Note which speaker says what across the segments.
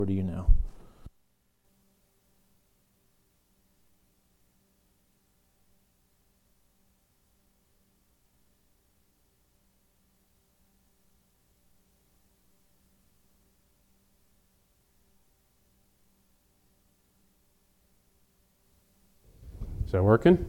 Speaker 1: Over to you now.
Speaker 2: Is that working?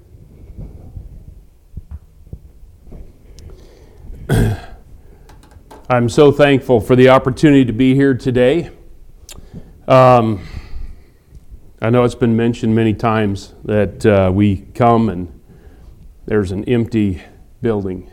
Speaker 2: I'm so thankful for the opportunity to be here today. I know it's been mentioned many times that we come and there's an empty building.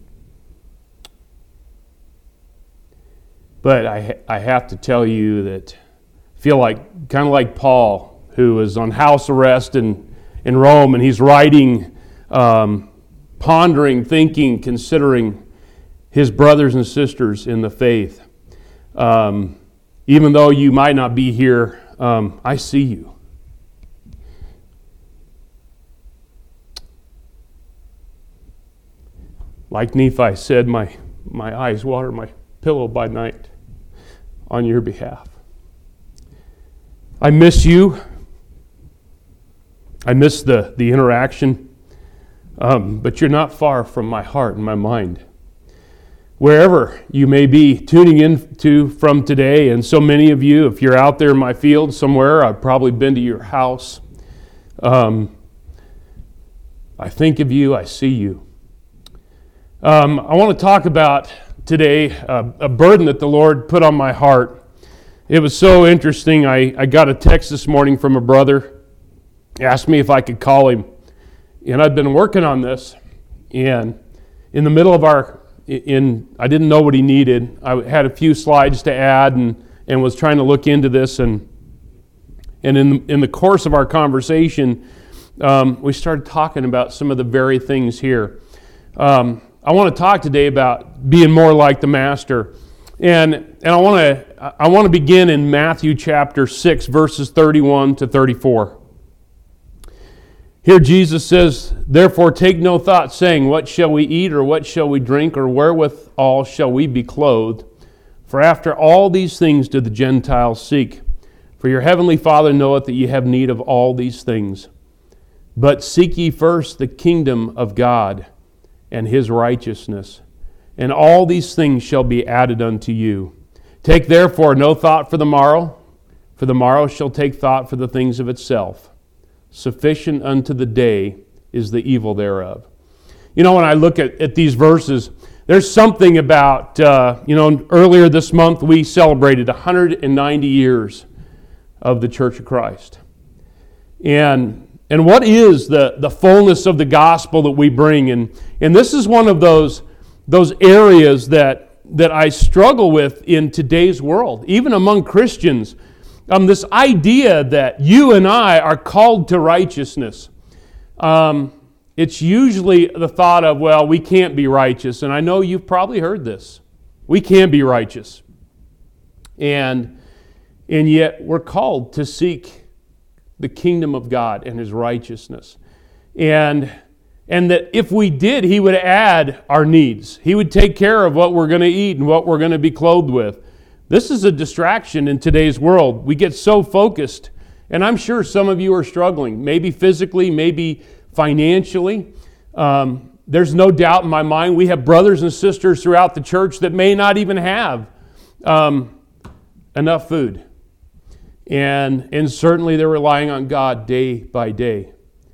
Speaker 2: But I have to tell you that I feel like, kind of like Paul, who was on house arrest in Rome, and he's writing, pondering, thinking, considering his brothers and sisters in the faith. Even though you might not be here, I see you. Like Nephi said, my eyes water my pillow by night on your behalf. I miss you. I miss the interaction, but you're not far from my heart and my mind. Wherever you may be tuning in from today, and so many of you, if you're out there in my field somewhere, I've probably been to your house. I think of you, I see you. I want to talk about today a burden that the Lord put on my heart. It was so interesting. I got a text this morning from a brother. He asked me if I could call him. And I'd been working on this. And in the middle of I didn't know what he needed. I had a few slides to add and was trying to look into this. And in the course of our conversation, we started talking about some of the very things here. I want to talk today about being more like the Master. And I want to begin in Matthew chapter 6, verses 31 to 34. Here Jesus says, "Therefore take no thought, saying, What shall we eat, or what shall we drink, or wherewithal shall we be clothed? For after all these things do the Gentiles seek. For your heavenly Father knoweth that ye have need of all these things. But seek ye first the kingdom of God and his righteousness, and all these things shall be added unto you. Take therefore no thought for the morrow shall take thought for the things of itself. Sufficient unto the day is the evil thereof." You know, when I look at these verses, there's something about, earlier this month we celebrated 190 years of the Church of Christ. And what is the fullness of the gospel that we bring? And this is one of those areas that I struggle with in today's world, even among Christians. This idea that you and I are called to righteousness. It's usually the thought of, well, we can't be righteous. And I know you've probably heard this. We can't be righteous. And yet we're called to seek the kingdom of God and his righteousness. And that if we did, he would add our needs. He would take care of what we're going to eat and what we're going to be clothed with. This is a distraction in today's world. We get so focused, and I'm sure some of you are struggling, maybe physically, maybe financially. There's no doubt in my mind we have brothers and sisters throughout the church that may not even have enough food. And certainly they're relying on God day by day.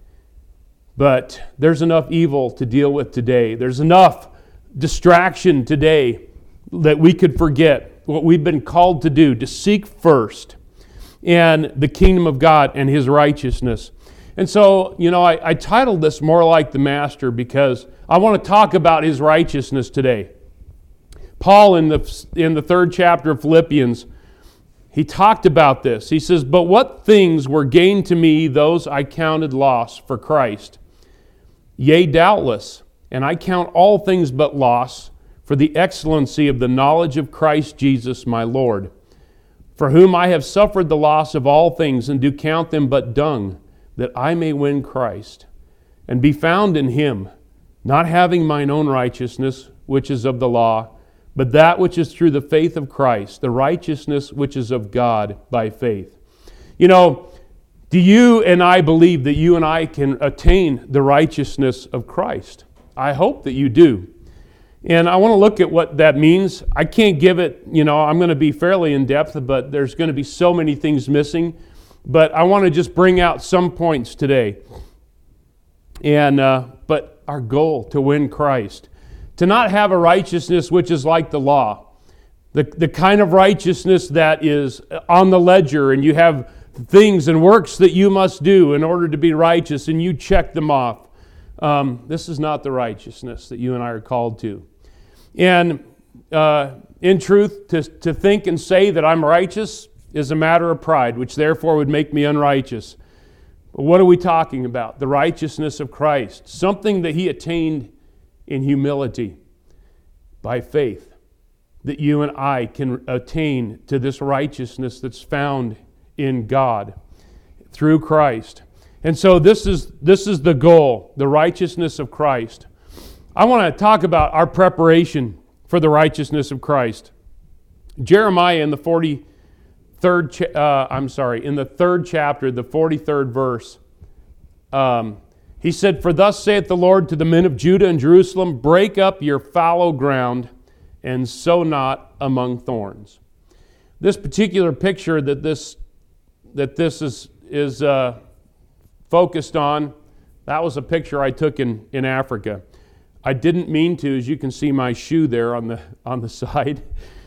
Speaker 2: But there's enough evil to deal with today. There's enough distraction today that we could forget what we've been called to do, to seek first and the kingdom of God and his righteousness. And so, I titled this More Like the Master because I want to talk about his righteousness today. Paul, in the 3rd chapter of Philippians, he talked about this. He says, "But what things were gained to me, those I counted loss for Christ. Yea, doubtless, and I count all things but loss for the excellency of the knowledge of Christ Jesus my Lord, for whom I have suffered the loss of all things, and do count them but dung, that I may win Christ, and be found in him, not having mine own righteousness, which is of the law, but that which is through the faith of Christ, the righteousness which is of God by faith. You know, do you and I believe that you and I can attain the righteousness of Christ? I hope that you do. And I want to look at what that means. I can't give it, I'm going to be fairly in-depth, but there's going to be so many things missing. But I want to just bring out some points today. And but our goal, to win Christ. To not have a righteousness which is like the law. The kind of righteousness that is on the ledger, and you have things and works that you must do in order to be righteous, and you check them off. This is not the righteousness that you and I are called to. And in truth, to think and say that I'm righteous is a matter of pride, which therefore would make me unrighteous. But what are we talking about? The righteousness of Christ, something that He attained in humility by faith, that you and I can attain to this righteousness that's found in God through Christ. And so this is the goal, the righteousness of Christ. I want to talk about our preparation for the righteousness of Christ. Jeremiah in the 3rd chapter, the 43rd verse, he said, "For thus saith the Lord to the men of Judah and Jerusalem, break up your fallow ground and sow not among thorns." This particular picture that this is focused on, that was a picture I took in Africa. I didn't mean to, as you can see my shoe there on the side.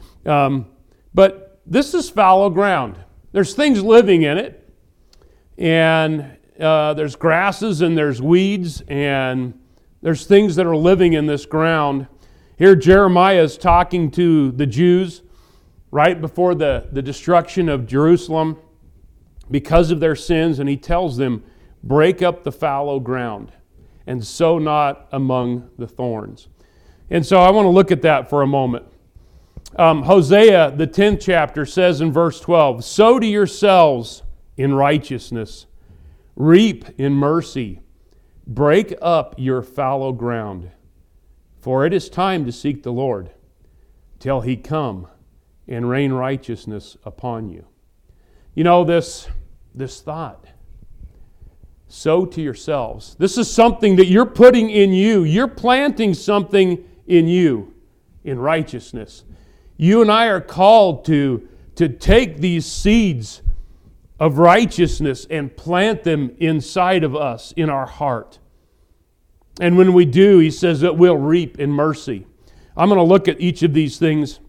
Speaker 2: But this is fallow ground. There's things living in it, and there's grasses and there's weeds, and there's things that are living in this ground. Here Jeremiah is talking to the Jews right before the destruction of Jerusalem because of their sins, and he tells them, break up the fallow ground and sow not among the thorns. And so I want to look at that for a moment. Hosea, the 10th chapter, says in verse 12, "Sow to yourselves in righteousness, reap in mercy, break up your fallow ground, for it is time to seek the Lord, till He come and rain righteousness upon you." You know, this thought, sow to yourselves. This is something that you're putting in you. You're planting something in you in righteousness. You and I are called to take these seeds of righteousness and plant them inside of us, in our heart. And when we do, he says that we'll reap in mercy. I'm going to look at each of these things.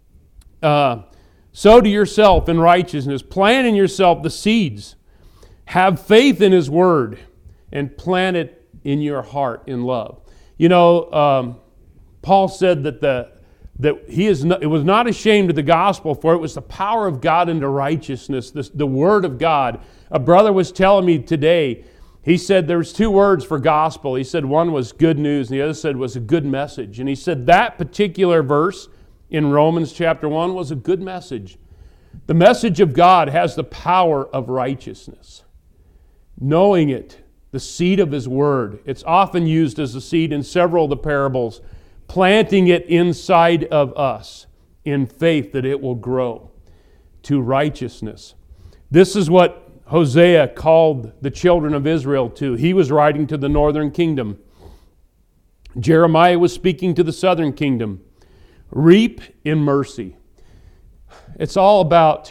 Speaker 2: Sow to yourself in righteousness. Plant in yourself the seeds. Have faith in His Word and plant it in your heart in love. You know, Paul said that it was not ashamed of the gospel, for it was the power of God into righteousness, the Word of God. A brother was telling me today, he said there was 2 words for gospel. He said one was good news, and the other said was a good message. And he said that particular verse in Romans chapter 1 was a good message. The message of God has the power of righteousness. Knowing it, the seed of His Word. It's often used as a seed in several of the parables. Planting it inside of us in faith that it will grow to righteousness. This is what Hosea called the children of Israel to. He was writing to the northern kingdom. Jeremiah was speaking to the southern kingdom. Reap in mercy. It's all about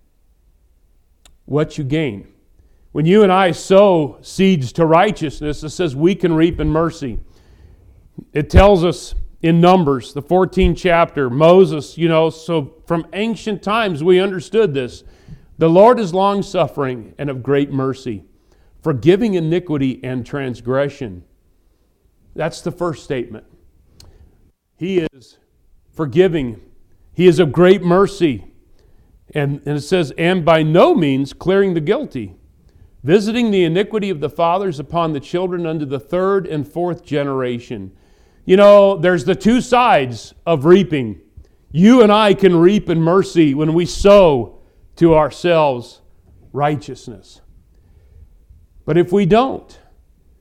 Speaker 2: what you gain. When you and I sow seeds to righteousness, it says we can reap in mercy. It tells us in Numbers, the 14th chapter, Moses, so from ancient times we understood this. The Lord is long-suffering and of great mercy, forgiving iniquity and transgression. That's the first statement. He is forgiving. He is of great mercy. And it says, and by no means clearing the guilty, visiting the iniquity of the fathers upon the children unto the 3rd and 4th generation. You know, there's the 2 sides of reaping. You and I can reap in mercy when we sow to ourselves righteousness. But if we don't,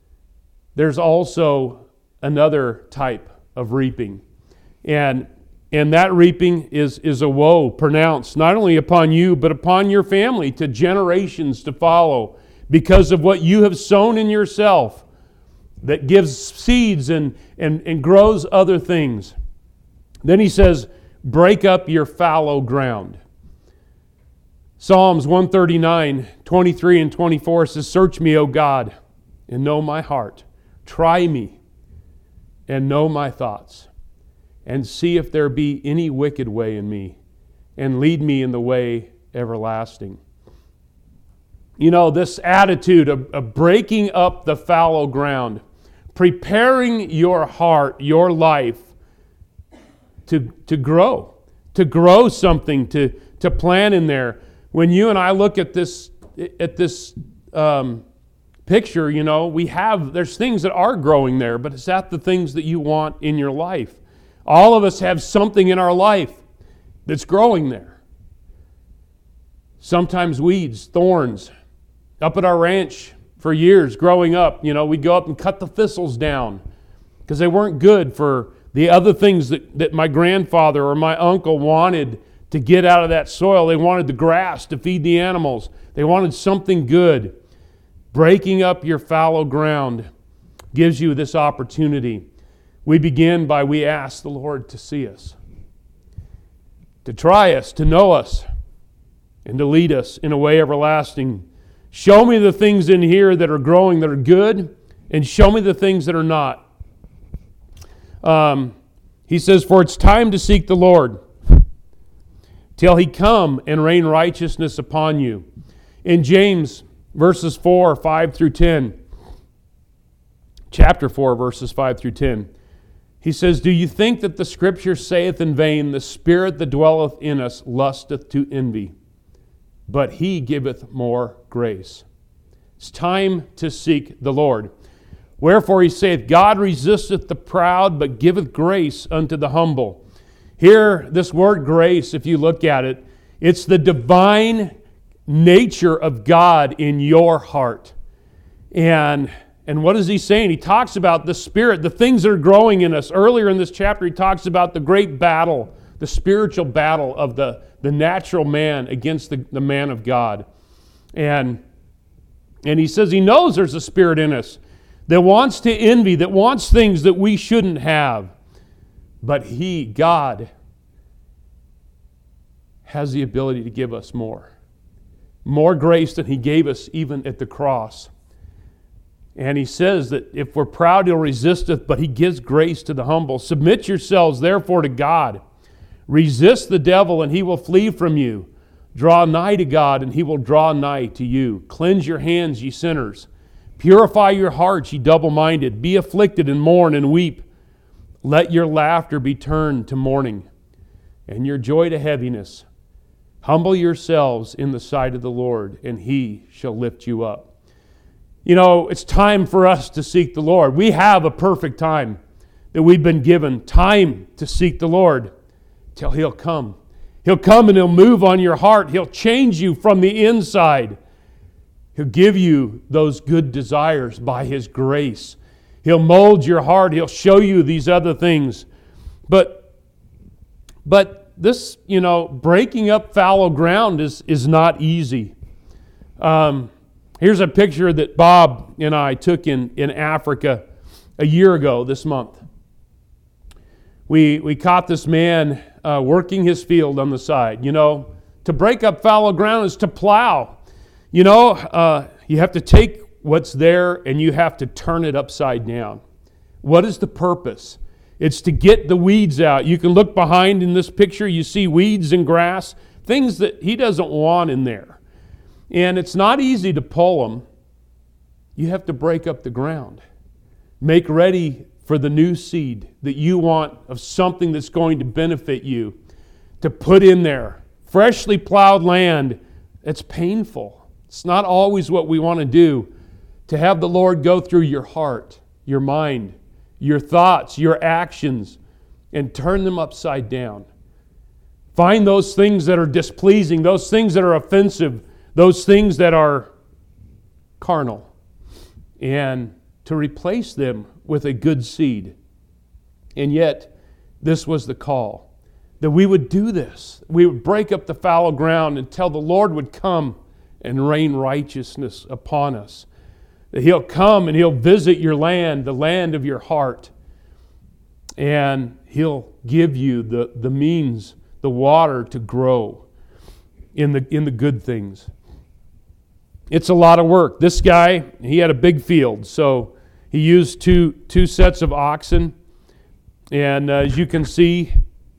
Speaker 2: there's also another type of reaping. And And that reaping is a woe pronounced not only upon you, but upon your family to generations to follow because of what you have sown in yourself that gives seeds and grows other things. Then he says, break up your fallow ground. Psalms 139, 23 and 24 says, search me, O God, and know my heart. Try me and know my thoughts, and see if there be any wicked way in me, and lead me in the way everlasting. You know, this attitude of breaking up the fallow ground, preparing your heart, your life to grow something, to plant in there. When you and I look at this picture, you know, there's things that are growing there, but is that the things that you want in your life? All of us have something in our life that's growing there. Sometimes weeds, thorns. Up at our ranch for years growing up, you know, we'd go up and cut the thistles down because they weren't good for the other things that my grandfather or my uncle wanted to get out of that soil. They wanted the grass to feed the animals. They wanted something good. Breaking up your fallow ground gives you this opportunity. We begin by we ask the Lord to see us, to try us, to know us, and to lead us in a way everlasting. Show me the things in here that are growing that are good, and show me the things that are not. He says, for it's time to seek the Lord till He come and rain righteousness upon you. In James verses 4, 5 through 10, chapter 4, verses 5 through 10, he says, do you think that the Scripture saith in vain, the Spirit that dwelleth in us lusteth to envy? But He giveth more grace. It's time to seek the Lord. Wherefore He saith, God resisteth the proud, but giveth grace unto the humble. Here, this word grace, if you look at it, it's the divine nature of God in your heart. And what is he saying? He talks about the Spirit, the things that are growing in us. Earlier in this chapter, he talks about the great battle, the spiritual battle of the natural man against the man of God. And he says he knows there's a spirit in us that wants to envy, that wants things that we shouldn't have. But He, God, has the ability to give us more. More grace than He gave us even at the cross. And He says that if we're proud, He'll resist us, but He gives grace to the humble. Submit yourselves, therefore, to God. Resist the devil, and he will flee from you. Draw nigh to God, and He will draw nigh to you. Cleanse your hands, ye sinners. Purify your hearts, ye double-minded. Be afflicted, and mourn, and weep. Let your laughter be turned to mourning, and your joy to heaviness. Humble yourselves in the sight of the Lord, and He shall lift you up. You know, it's time for us to seek the Lord. We have a perfect time that we've been given. Time to seek the Lord till He'll come. He'll come and He'll move on your heart. He'll change you from the inside. He'll give you those good desires by His grace. He'll mold your heart. He'll show you these other things. But this, you know, breaking up fallow ground is not easy. Here's a picture that Bob and I took in Africa a year ago this month. We caught this man working his field on the side. You know, to break up fallow ground is to plow. You know, you have to take what's there and you have to turn it upside down. What is the purpose? It's to get the weeds out. You can look behind in this picture, you see weeds and grass, things that he doesn't want in there. And it's not easy to pull them. You have to break up the ground. Make ready for the new seed that you want of something that's going to benefit you to put in there. Freshly plowed land, it's painful. It's not always what we want to do. To have the Lord go through your heart, your mind, your thoughts, your actions, and turn them upside down. Find those things that are displeasing, those things that are offensive, those things that are carnal, and to replace them with a good seed. And yet, this was the call. that we would do this. We would break up the fallow ground until the Lord would come and rain righteousness upon us. That He'll come and He'll visit your land, the land of your heart. And He'll give you the means, the water to grow in the good things. It's a lot of work. This guy, he had a big field, so he used two sets of oxen. And as you can see,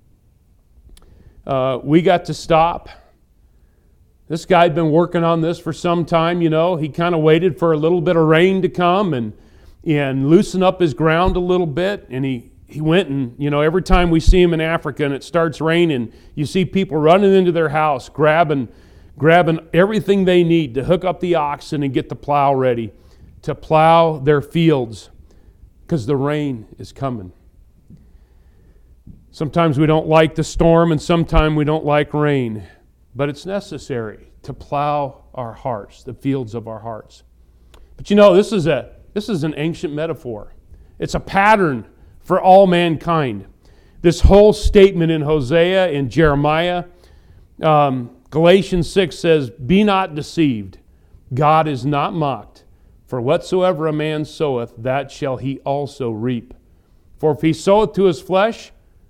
Speaker 2: we got to stop. This guy had been working on this for some time, you know. He kind of waited for a little bit of rain to come and loosen up his ground a little bit. And he went and, you know, every time we see him in Africa and it starts raining, you see people running into their house, grabbing everything they need to hook up the oxen and get the plow ready to plow their fields because the rain is coming. Sometimes we don't like the storm and sometimes we don't like rain, but it's necessary to plow our hearts, the fields of our hearts. But you know, this is an ancient metaphor. It's a pattern for all mankind. This whole statement in Hosea, in Jeremiah, Galatians 6 says, "Be not deceived, God is not mocked. For whatsoever a man soweth, that shall he also reap. For if he soweth to his flesh,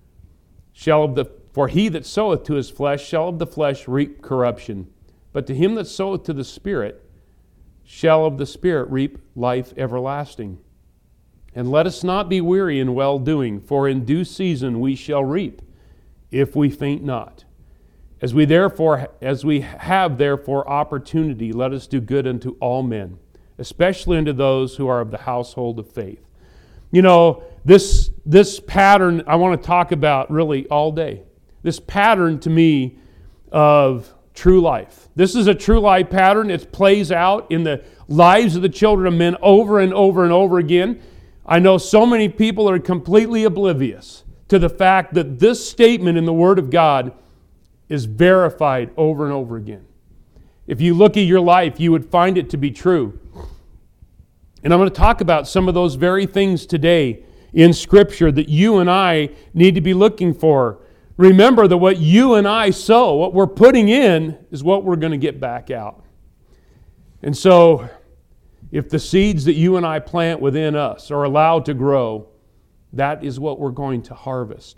Speaker 2: for he that soweth to his flesh shall of the flesh reap corruption. But to him that soweth to the Spirit shall of the Spirit reap life everlasting. And let us not be weary in well-doing, for in due season we shall reap, if we faint not. As we have therefore opportunity, let us do good unto all men, especially unto those who are of the household of faith." You know, this pattern I want to talk about really all day. This pattern to me of true life. This is a true life pattern. It plays out in the lives of the children of men over and over and over again. I know so many people are completely oblivious to the fact that this statement in the Word of God is verified over and over again. If you look at your life, you would find it to be true. And I'm going to talk about some of those very things today in Scripture that you and I need to be looking for. Remember that what you and I sow, what we're putting in, is what we're going to get back out. And so, if the seeds that you and I plant within us are allowed to grow, that is what we're going to harvest.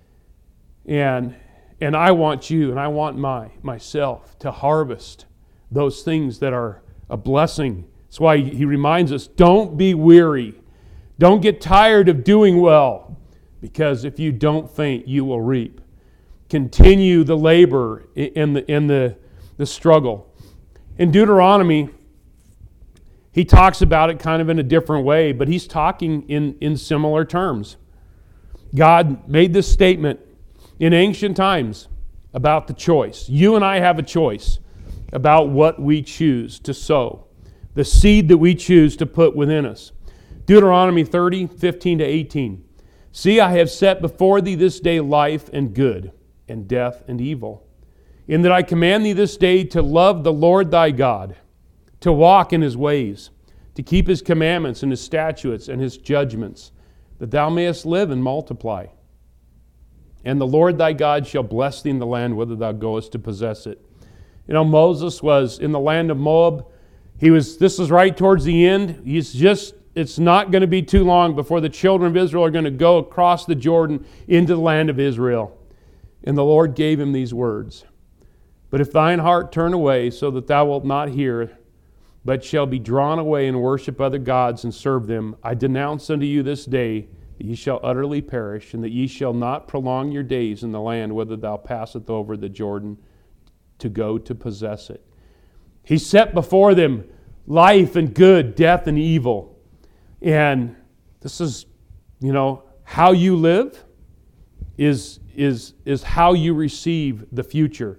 Speaker 2: And I want you and I want myself to harvest those things that are a blessing. That's why he reminds us, don't be weary. Don't get tired of doing well, because if you don't faint, you will reap. Continue the labor in the struggle. In Deuteronomy, he talks about it kind of in a different way, but he's talking in similar terms. God made this statement in ancient times about the choice. You and I have a choice about what we choose to sow, the seed that we choose to put within us. Deuteronomy 30, 15 to 18. "See, I have set before thee this day life and good, and death and evil. In that I command thee this day to love the Lord thy God, to walk in His ways, to keep His commandments and His statutes and His judgments, that thou mayest live and multiply. And the Lord thy God shall bless thee in the land whither thou goest to possess it." You know, Moses was in the land of Moab. This is right towards the end. It's not going to be too long before the children of Israel are going to go across the Jordan into the land of Israel. And the Lord gave him these words: "But if thine heart turn away, so that thou wilt not hear, but shall be drawn away and worship other gods and serve them, I denounce unto you this day that ye shall utterly perish, and that ye shall not prolong your days in the land whither thou passest over the Jordan to go to possess it." He set before them life and good, death and evil. And this is, how you live is how you receive the future.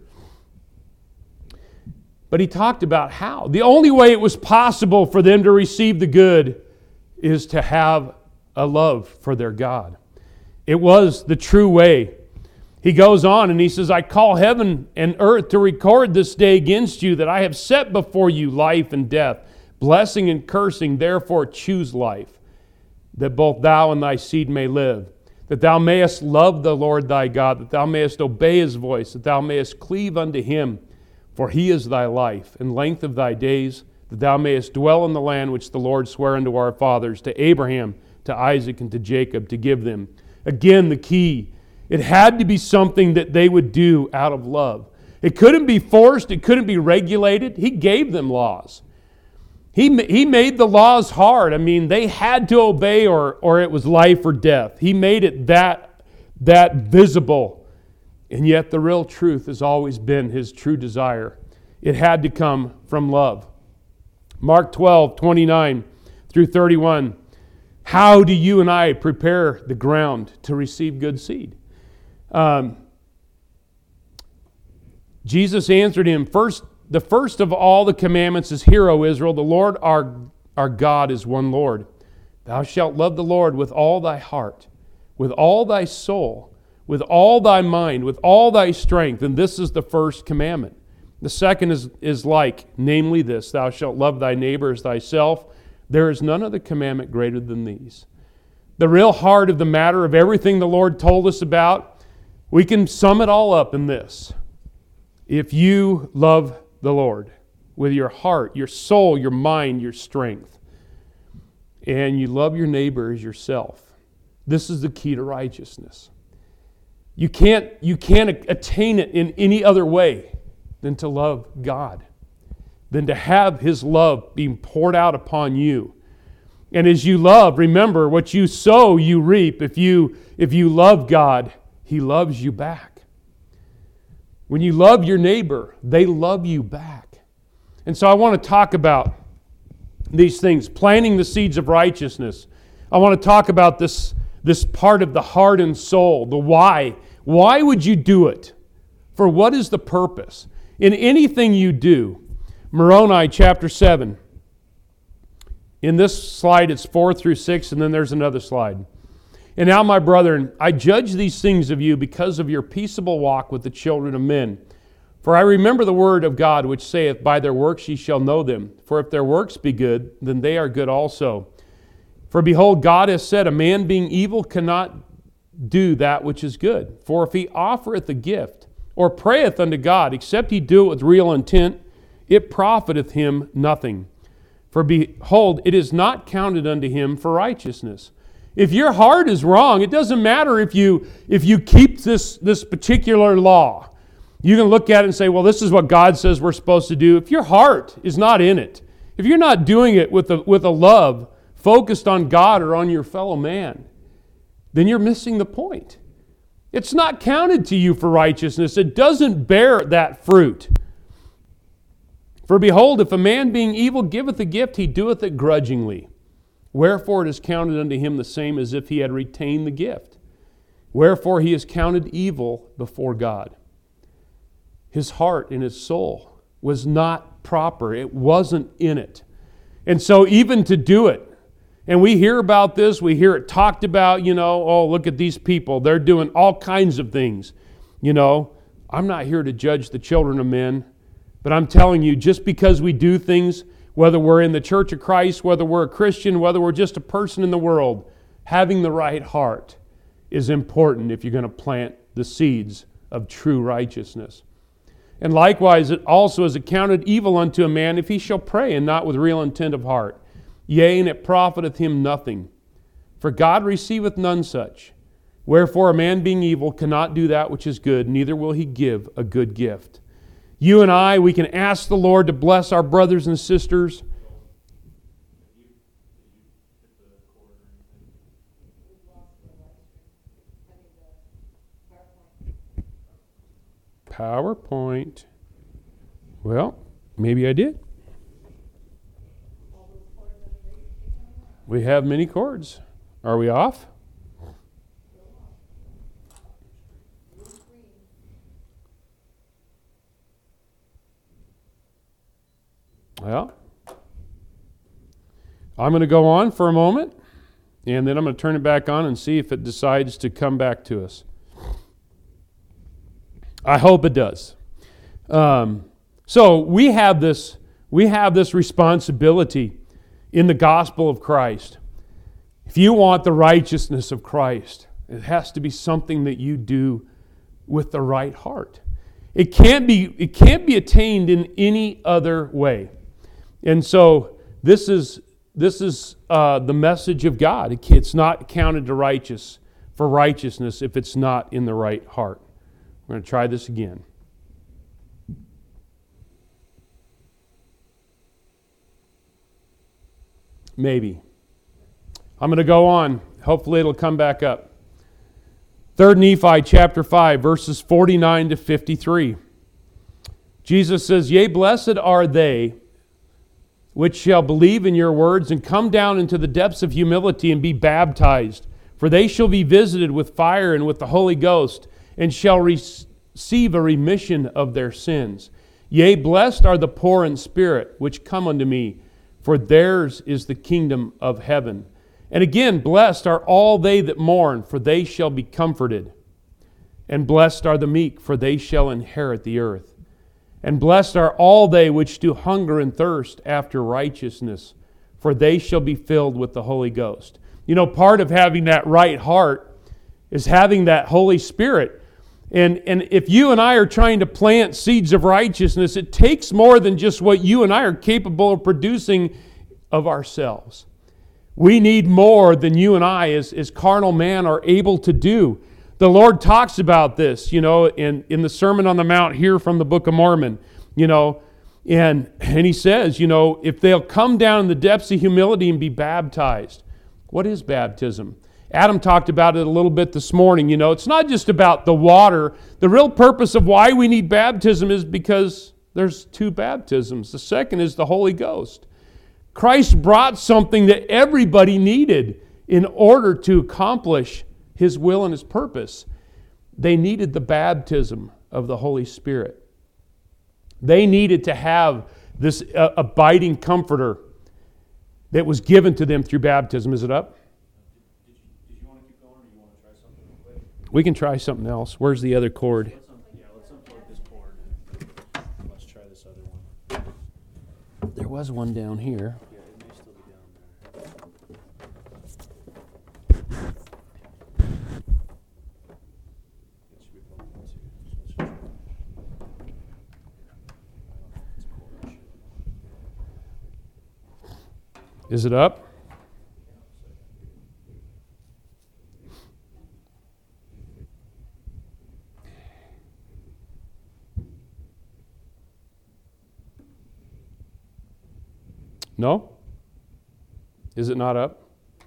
Speaker 2: But he talked about how. The only way it was possible for them to receive the good is to have a love for their God. It was the true way. He goes on and he says, "I call heaven and earth to record this day against you, that I have set before you life and death, blessing and cursing. Therefore choose life, that both thou and thy seed may live, that thou mayest love the Lord thy God, that thou mayest obey his voice, that thou mayest cleave unto him, for he is thy life, and length of thy days, that thou mayest dwell in the land which the Lord sware unto our fathers, to Abraham, to Isaac, and to Jacob, to give them. Again, the key. It had to be something that they would do out of love. It couldn't be forced. It couldn't be regulated. He gave them laws. He made the laws hard. I mean, they had to obey or it was life or death. He made it that visible. And yet the real truth has always been his true desire. It had to come from love. Mark 12:29 through 31. How do you and I prepare the ground to receive good seed? Jesus answered him, the first of all the commandments is, Hear, O Israel, the Lord our God is one Lord. Thou shalt love the Lord with all thy heart, with all thy soul, with all thy mind, with all thy strength. And this is the first commandment. The second is like, namely this, Thou shalt love thy neighbor as thyself. There is none other commandment greater than these. The real heart of the matter of everything the Lord told us about, we can sum it all up in this. If you love the Lord with your heart, your soul, your mind, your strength, and you love your neighbor as yourself, this is the key to righteousness. You can't attain it in any other way than to love God, than to have his love being poured out upon you. And as you love, remember, what you sow, you reap. If you love God, he loves you back. When you love your neighbor, they love you back. And so I want to talk about these things, planting the seeds of righteousness. I want to talk about this part of the heart and soul, the why. Why would you do it? For what is the purpose? In anything you do, Moroni chapter 7. In this slide it's 4 through 6, and then there's another slide. And now, my brethren, I judge these things of you because of your peaceable walk with the children of men. For I remember the word of God, which saith, By their works ye shall know them. For if their works be good, then they are good also. For behold, God has said, A man being evil cannot do that which is good. For if he offereth a gift, or prayeth unto God, except he do it with real intent, it profiteth him nothing. For behold, it is not counted unto him for righteousness. If your heart is wrong, it doesn't matter if you keep this particular law. You can look at it and say, well, this is what God says we're supposed to do. If your heart is not in it, if you're not doing it with a love focused on God or on your fellow man, then you're missing the point. It's not counted to you for righteousness. It doesn't bear that fruit. For behold, if a man being evil giveth a gift, he doeth it grudgingly. Wherefore it is counted unto him the same as if he had retained the gift. Wherefore he is counted evil before God. His heart and his soul was not proper. It wasn't in it. And so even to do it, and we hear about this, we hear it talked about, oh, look at these people. They're doing all kinds of things. I'm not here to judge the children of men, but I'm telling you, just because we do things, whether we're in the Church of Christ, whether we're a Christian, whether we're just a person in the world, having the right heart is important if you're going to plant the seeds of true righteousness. And likewise, it also is accounted evil unto a man if he shall pray and not with real intent of heart. Yea, and it profiteth him nothing. For God receiveth none such. Wherefore a man being evil cannot do that which is good, neither will he give a good gift. You and I, we can ask the Lord to bless our brothers and sisters. PowerPoint. Well, maybe I did. We have many chords. Are we off? Well, I'm going to go on for a moment, and then I'm going to turn it back on and see if it decides to come back to us. I hope it does. So we have this responsibility in the gospel of Christ. If you want the righteousness of Christ, It has to be something that you do with the right heart. It can't be attained in any other way. And so this is the message of God. It's not counted to righteousness if it's not in the right heart. We're going to try this again. Maybe. I'm going to go on. Hopefully it'll come back up. 3 Nephi chapter 5, verses 49 to 53. Jesus says, Yea, blessed are they which shall believe in your words and come down into the depths of humility and be baptized. For they shall be visited with fire and with the Holy Ghost and shall receive a remission of their sins. Yea, blessed are the poor in spirit which come unto me, for theirs is the kingdom of heaven. And again, blessed are all they that mourn, for they shall be comforted. And blessed are the meek, for they shall inherit the earth. And blessed are all they which do hunger and thirst after righteousness, for they shall be filled with the Holy Ghost. You know, part of having that right heart is having that Holy Spirit. And if you and I are trying to plant seeds of righteousness, it takes more than just what you and I are capable of producing of ourselves. We need more than you and I as carnal man are able to do. The Lord talks about this, in the Sermon on the Mount here from the Book of Mormon, and He says, if they'll come down in the depths of humility and be baptized. What is baptism? Adam talked about it a little bit this morning. It's not just about the water. The real purpose of why we need baptism is because there's two baptisms. The second is the Holy Ghost. Christ brought something that everybody needed in order to accomplish His will and His purpose. They needed the baptism of the Holy Spirit. They needed to have this abiding comforter that was given to them through baptism. Is it up?
Speaker 1: Did you want to keep going, or do you want to try something real quick?
Speaker 2: We can try something else. Where's the other cord?
Speaker 1: Let's unplug this cord. Let's try this other one.
Speaker 2: There was one down here.
Speaker 1: Yeah, it may still be down there. It should be plugged in too. So let's just try it. I don't know if it's cord issue.
Speaker 2: Is it up? No? Is it not up?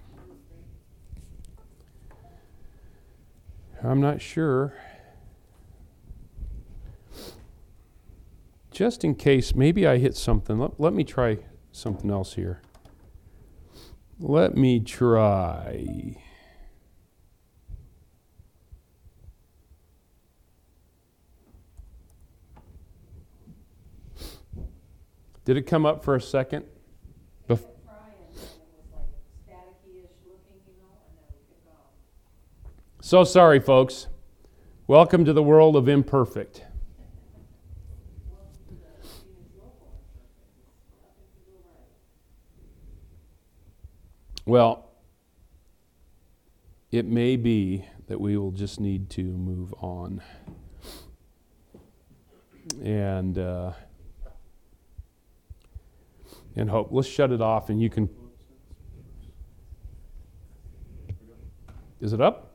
Speaker 2: I'm not sure. Just in case, maybe I hit something. Let me try something else here. Let me try. Did it come up for a second? So sorry, folks. Welcome to the world of imperfect. Well, it may be that we will just need to move on. And hope. Let's shut it off and you can... Is it up?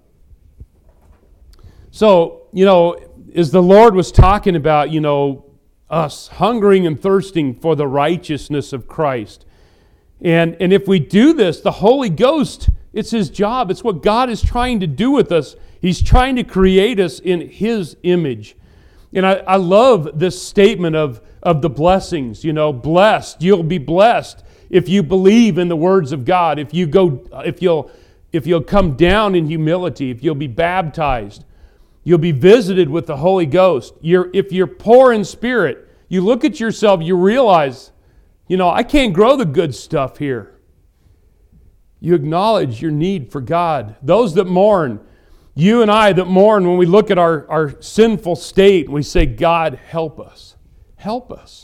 Speaker 2: So, as the Lord was talking about, us hungering and thirsting for the righteousness of Christ. And if we do this, the Holy Ghost, it's His job. It's what God is trying to do with us. He's trying to create us in His image. And I love this statement of the blessings. Blessed. You'll be blessed if you believe in the words of God. If you'll come down in humility. If you'll be baptized. You'll be visited with the Holy Ghost. If you're poor in spirit, you look at yourself, you realize, I can't grow the good stuff here. You acknowledge your need for God. Those that mourn, you and I that mourn, when we look at our sinful state, we say, God, help us. Help us.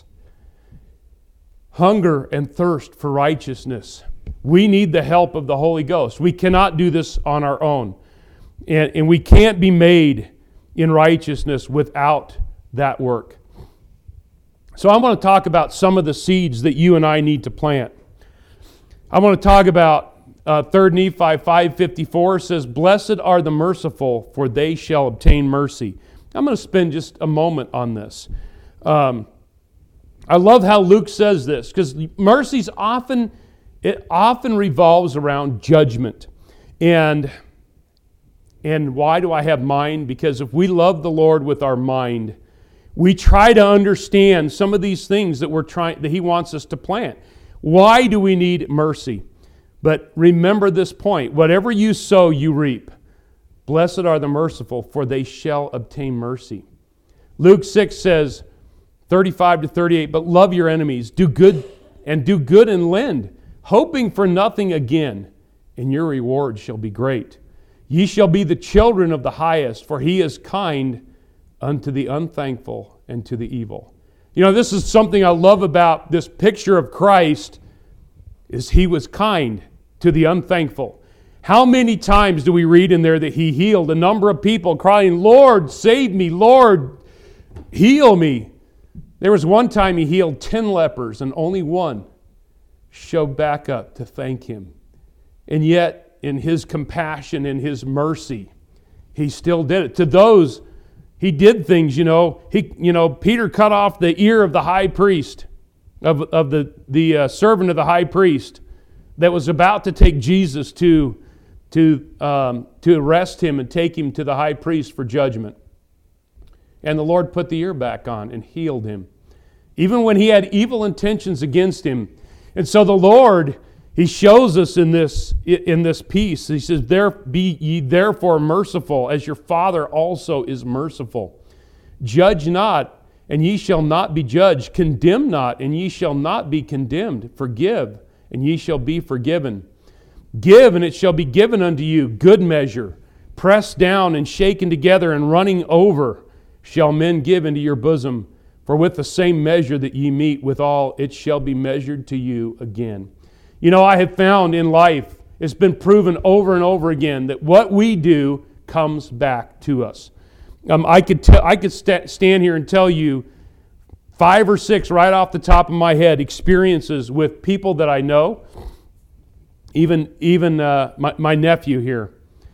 Speaker 2: Hunger and thirst for righteousness. We need the help of the Holy Ghost. We cannot do this on our own. And we can't be made in righteousness without that work. So I want to talk about some of the seeds that you and I need to plant. I want to talk about 3 Nephi 5:54 says, "Blessed are the merciful, for they shall obtain mercy." I'm going to spend just a moment on this. I love how Luke says this, because mercy's often revolves around judgment. And why do I have mind? Because if we love the Lord with our mind, we try to understand some of these things that He wants us to plant. Why do we need mercy? But remember this point: whatever you sow, you reap. Blessed are the merciful, for they shall obtain mercy. Luke 6 says, 35-38, "But love your enemies, do good and lend, hoping for nothing again, and your reward shall be great. Ye shall be the children of the highest, for He is kind unto the unthankful and to the evil." You know, this is something I love about this picture of Christ, is He was kind to the unthankful. How many times do we read in there that He healed a number of people crying, "Lord, save me, Lord, heal me"? There was one time He healed 10 lepers and only one showed back up to thank Him. And yet, in His compassion and His mercy, He still did it. To those, He did things, Peter cut off the ear of the high priest, of the servant of the high priest that was about to take Jesus to arrest Him and take Him to the high priest for judgment. And the Lord put the ear back on and healed him, even when he had evil intentions against him. And so the Lord, He shows us in this piece. He says, "Be ye therefore merciful, as your Father also is merciful. Judge not, and ye shall not be judged. Condemn not, and ye shall not be condemned. Forgive, and ye shall be forgiven. Give, and it shall be given unto you. Good measure, pressed down and shaken together and running over, shall men give into your bosom. For with the same measure that ye meet withal, it shall be measured to you again." You know, I have found in life, it's been proven over and over again, that what we do comes back to us. I could stand here and tell you 5 or 6 right off the top of my head experiences with people that I know, even my nephew here,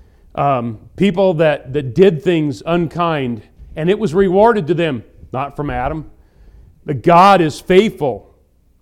Speaker 2: people that did things unkind, and it was rewarded to them, not from Adam. But God is faithful.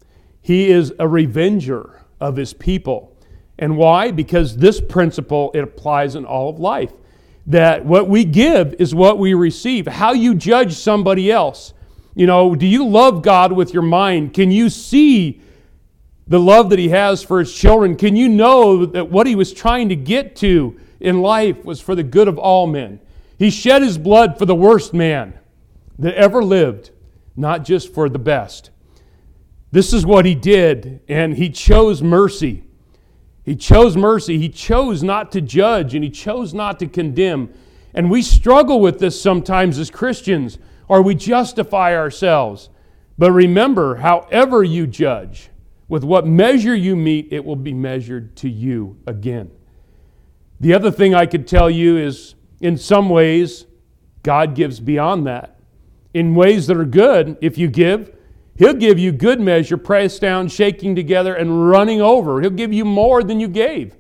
Speaker 2: He is a revenger of His people. And why? Because this principle, it applies in all of life. That what we give is what we receive. How you judge somebody else. You know, do you love God with your mind? Can you see the love that He has for His children? Can you know that what He was trying to get to in life was for the good of all men? He shed His blood for the worst man that ever lived, not just for the best. This is what He did, and He chose mercy. He chose mercy. He chose not to judge, and He chose not to condemn. And we struggle with this sometimes as Christians, or we justify ourselves. But remember, however you judge, with what measure you meet, it will be measured to you again. The other thing I could tell you is, in some ways, God gives beyond that. In ways that are good, if you give, He'll give you good measure, pressed down, shaking together, and running over. He'll give you more than you gave.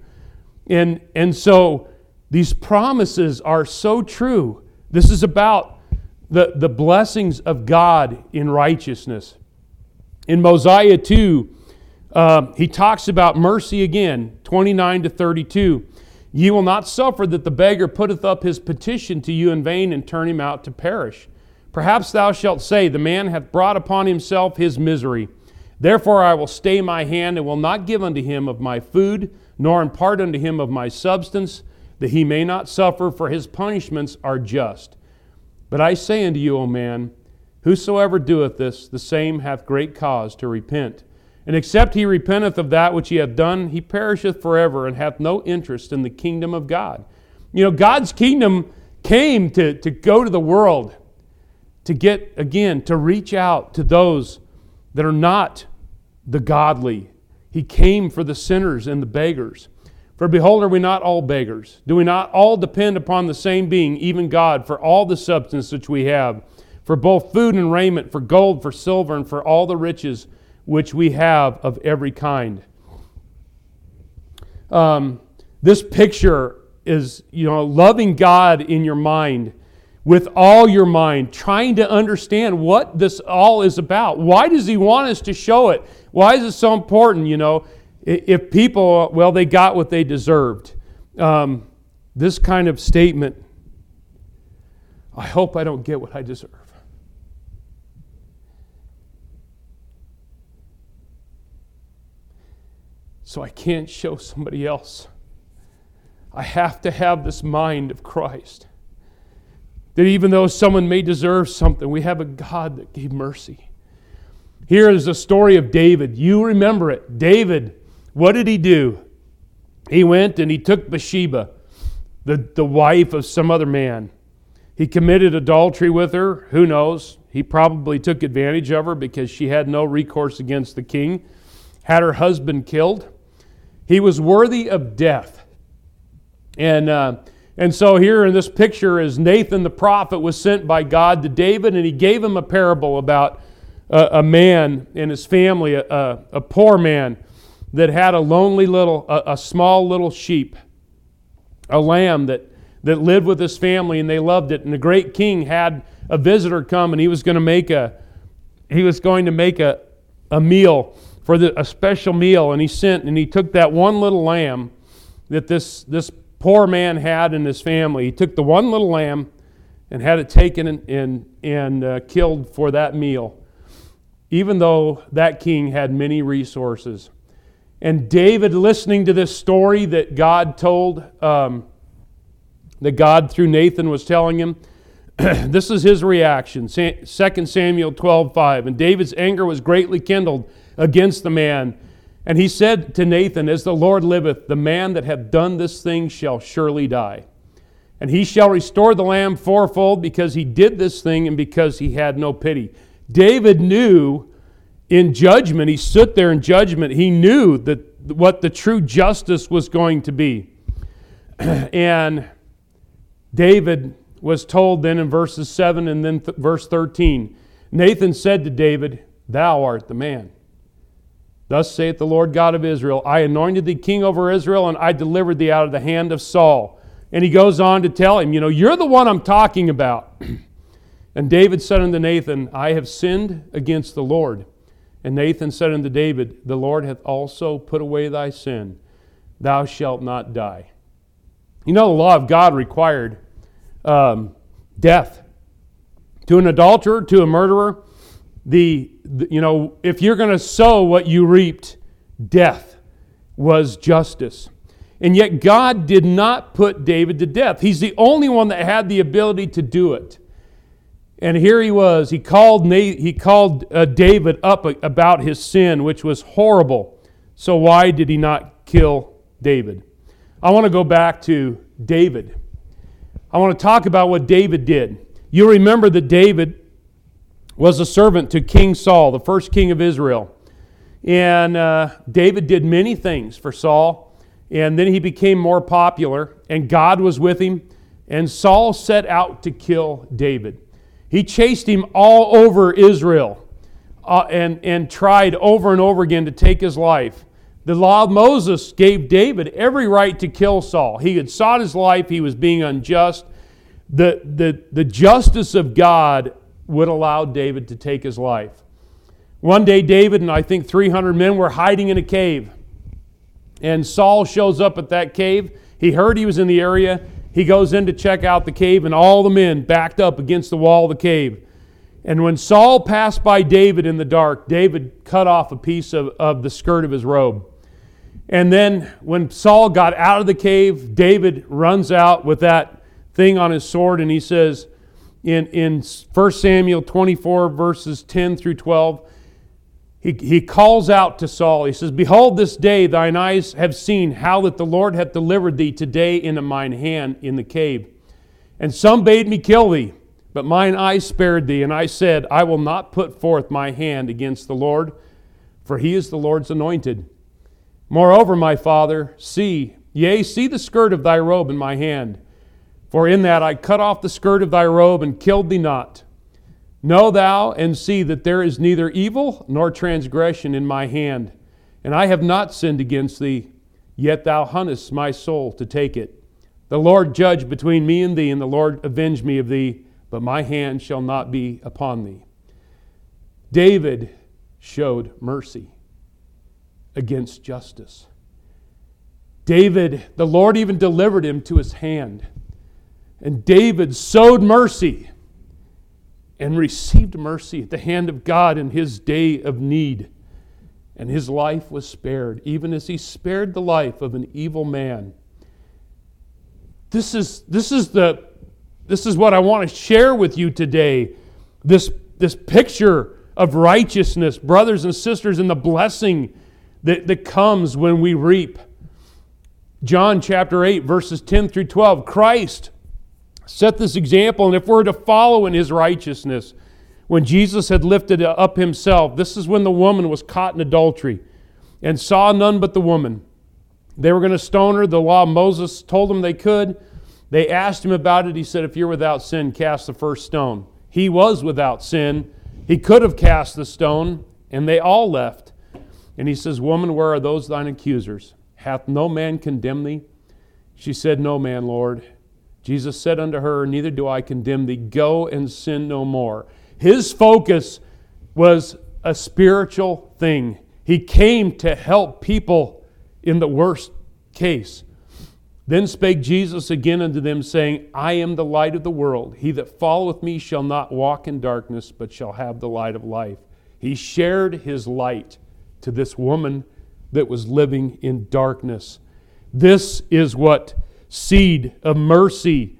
Speaker 2: And so these promises are so true. This is about the blessings of God in righteousness. In Mosiah 2, he talks about mercy again, 29-32. "Ye will not suffer that the beggar putteth up his petition to you in vain, and turn him out to perish. Perhaps thou shalt say, The man hath brought upon himself his misery. Therefore I will stay my hand, and will not give unto him of my food, nor impart unto him of my substance, that he may not suffer, for his punishments are just. But I say unto you, O man, whosoever doeth this, the same hath great cause to repent. And except he repenteth of that which he hath done, he perisheth forever, and hath no interest in the kingdom of God." You know, God's kingdom came to go to the world, to reach out to those that are not the godly. He came for the sinners and the beggars. For behold, are we not all beggars? Do we not all depend upon the same being, even God, for all the substance which we have, for both food and raiment, for gold, for silver, and for all the riches which we have of every kind? This picture is, loving God in your mind, with all your mind, trying to understand what this all is about. Why does He want us to show it? Why is it so important? If people, they got what they deserved. This kind of statement, I hope I don't get what I deserve. So I can't show somebody else. I have to have this mind of Christ. That even though someone may deserve something, we have a God that gave mercy. Here is the story of David. You remember it. David, what did he do? He went and he took Bathsheba, the wife of some other man. He committed adultery with her. Who knows? He probably took advantage of her because she had no recourse against the king. Had her husband killed. He was worthy of death. And so here in this picture is Nathan the prophet was sent by God to David, and he gave him a parable about a man and his family, a poor man that had a small little sheep, a lamb that lived with his family, and they loved it. And the great king had a visitor come, and he was going to make a meal for a special meal, and he took that one little lamb that this poor man had in his family. He took the one little lamb and had it taken and killed for that meal, even though that king had many resources. And David, listening to this story that God told, that God through Nathan was telling him, this is his reaction. 2 Samuel 12:5. And David's anger was greatly kindled against the man. And he said to Nathan, as the Lord liveth, the man that hath done this thing shall surely die. And he shall restore the lamb fourfold, because he did this thing and because he had no pity. David knew in judgment, he stood there in judgment, he knew that what the true justice was going to be. And David was told then in verses 7 and then verse 13, Nathan said to David, thou art the man. Thus saith the Lord God of Israel, I anointed thee king over Israel, and I delivered thee out of the hand of Saul. And he goes on to tell him, you're the one I'm talking about. And David said unto Nathan, I have sinned against the Lord. And Nathan said unto David, the Lord hath also put away thy sin. Thou shalt not die. The law of God required death. To an adulterer, to a murderer, if you're going to sow what you reaped, death was justice. And yet God did not put David to death. He's the only one that had the ability to do it. And here he was. He called David up about his sin, which was horrible. So why did he not kill David? I want to go back to David. I want to talk about what David did. You'll remember that David was a servant to King Saul, the first king of Israel. And David did many things for Saul. And then he became more popular, and God was with him. And Saul set out to kill David. He chased him all over Israel and tried over and over again to take his life. The law of Moses gave David every right to kill Saul. He had sought his life. He was being unjust. The justice of God would allow David to take his life. One day David and I think 300 men were hiding in a cave. And Saul shows up at that cave. He heard he was in the area. He goes in to check out the cave, and all the men backed up against the wall of the cave. And when Saul passed by David in the dark, David cut off a piece of the skirt of his robe. And then when Saul got out of the cave, David runs out with that thing on his sword, and he says in 1 Samuel 24, verses 10 through 12, he calls out to Saul. He says, behold, this day thine eyes have seen how that the Lord hath delivered thee today into mine hand in the cave. And some bade me kill thee, but mine eyes spared thee. And I said, I will not put forth my hand against the Lord, for he is the Lord's anointed. Moreover, my father, see, Yea, see the skirt of thy robe in my hand. For in that I cut off the skirt of thy robe and killed thee not. Know thou and see that there is neither evil nor transgression in my hand. And I have not sinned against thee, yet thou huntest my soul to take it. The Lord judge between me and thee, and the Lord avenge me of thee, but my hand shall not be upon thee. David showed mercy against justice. David, the Lord even delivered him to his hand. And David sowed mercy and received mercy at the hand of God in his day of need. And his life was spared, even as he spared the life of an evil man. This is what I want to share with you today. This picture of righteousness, brothers and sisters, and the blessing that comes when we reap. John chapter 8, verses 10 through 12. Christ set this example, and if we're to follow in his righteousness, when Jesus had lifted up himself, this is when the woman was caught in adultery and saw none but the woman. They were going to stone her. The law of Moses told them they could. They asked him about it. He said, if you're without sin, cast the first stone. He was without sin. He could have cast the stone, and they all left. And he says, woman, where are those thine accusers? Hath no man condemned thee? She said, no man, Lord. Jesus said unto her, neither do I condemn thee. Go and sin no more. His focus was a spiritual thing. He came to help people in the worst case. Then spake Jesus again unto them, saying, I am the light of the world. He that followeth me shall not walk in darkness, but shall have the light of life. He shared his light to this woman that was living in darkness. This is what seed of mercy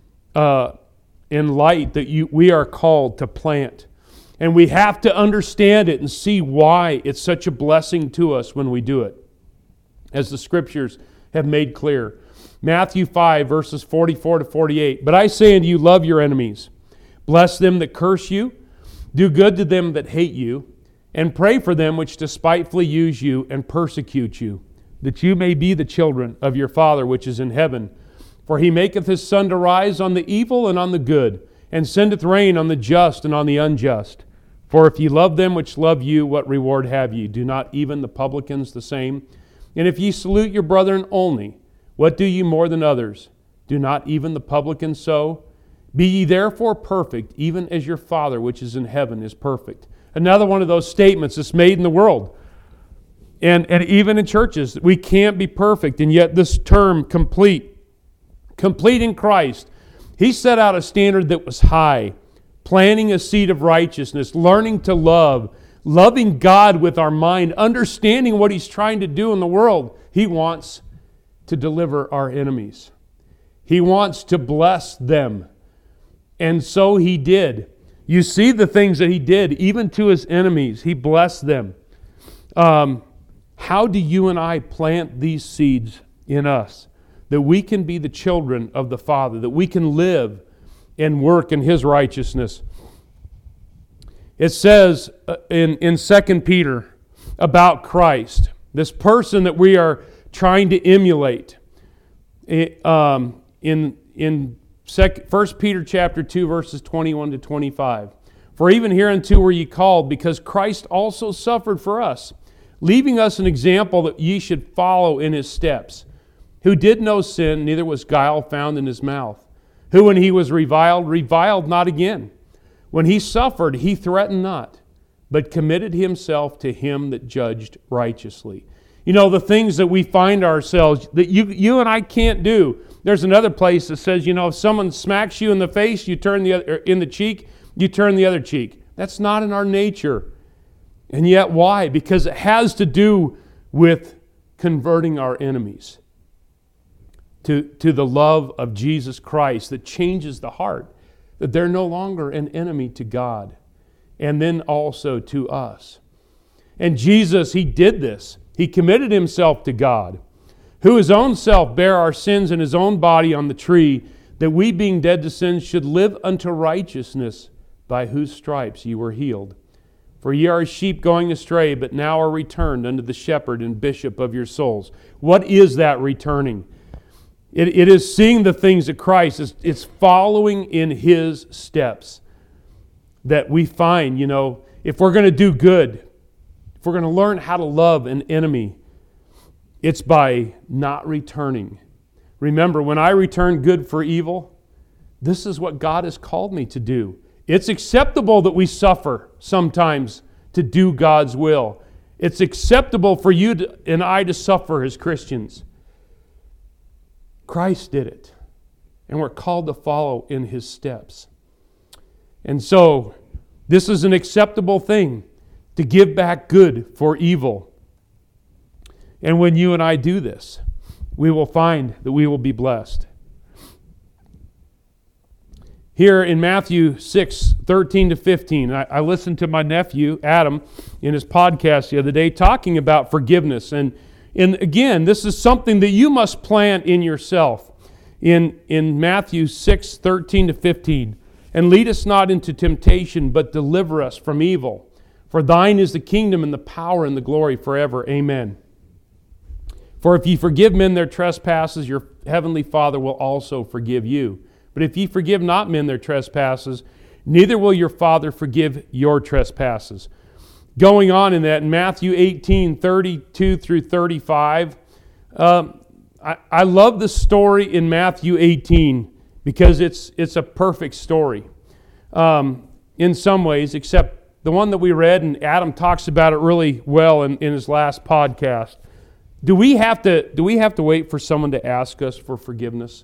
Speaker 2: and light that we are called to plant. And we have to understand it and see why it's such a blessing to us when we do it, as the Scriptures have made clear. Matthew 5, verses 44 to 48. But I say unto you, love your enemies. Bless them that curse you. Do good to them that hate you. And pray for them which despitefully use you and persecute you, that you may be the children of your Father which is in heaven. For he maketh his sun to rise on the evil and on the good, and sendeth rain on the just and on the unjust. For if ye love them which love you, what reward have ye? Do not even the publicans the same? And if ye salute your brethren only, what do ye more than others? Do not even the publicans so? Be ye therefore perfect, even as your Father which is in heaven is perfect. Another one of those statements that's made in the world. And even in churches, we can't be perfect. And yet this term, complete in Christ, he set out a standard that was high. Planting a seed of righteousness, learning to love, loving God with our mind, understanding what he's trying to do in the world. He wants to deliver our enemies. He wants to bless them. And so he did. You see the things that he did, even to his enemies. He blessed them. How do you and I plant these seeds in us? That we can be the children of the Father, that we can live and work in his righteousness. It says in 2 Peter about Christ, this person that we are trying to emulate. In 1 Peter chapter 2, verses 21 to 25. For even hereunto were ye called, because Christ also suffered for us, leaving us an example that ye should follow in his steps, who did no sin, neither was guile found in his mouth, who when he was reviled not again. When he suffered, he threatened not, but committed himself to him that judged righteously. You know, the things that we find ourselves, that you and I can't do. There's another place that says, you know, if someone smacks you in the face, you turn the other, in the cheek, you turn the other cheek. That's not in our nature. And yet why? Because it has to do with converting our enemies to the love of Jesus Christ that changes the heart, that they're no longer an enemy to God, and then also to us. And Jesus, he did this. He committed himself to God, who his own self bare our sins in his own body on the tree, that we being dead to sins should live unto righteousness, by whose stripes ye were healed. For ye are as sheep going astray, but now are returned unto the shepherd and bishop of your souls. What is that returning? It is seeing the things of Christ. It's following in His steps that we find, if we're going to do good, if we're going to learn how to love an enemy, it's by not returning. Remember, when I return good for evil, this is what God has called me to do. It's acceptable that we suffer sometimes to do God's will. It's acceptable for you and I to suffer as Christians. Christ did it, and we're called to follow in His steps. And so, this is an acceptable thing, to give back good for evil. And when you and I do this, we will find that we will be blessed. Here in Matthew 6:13-15, I listened to my nephew, Adam, in his podcast the other day, talking about forgiveness. And again, this is something that you must plant in yourself. In Matthew 6:13-15, and lead us not into temptation, but deliver us from evil. For thine is the kingdom and the power and the glory forever. Amen. For if ye forgive men their trespasses, your heavenly Father will also forgive you. But if ye forgive not men their trespasses, neither will your Father forgive your trespasses. Going on in that, in Matthew 18:32-35, I love the story in Matthew 18 because it's a perfect story in some ways, except the one that we read, and Adam talks about it really well in his last podcast. Do we have to wait for someone to ask us for forgiveness?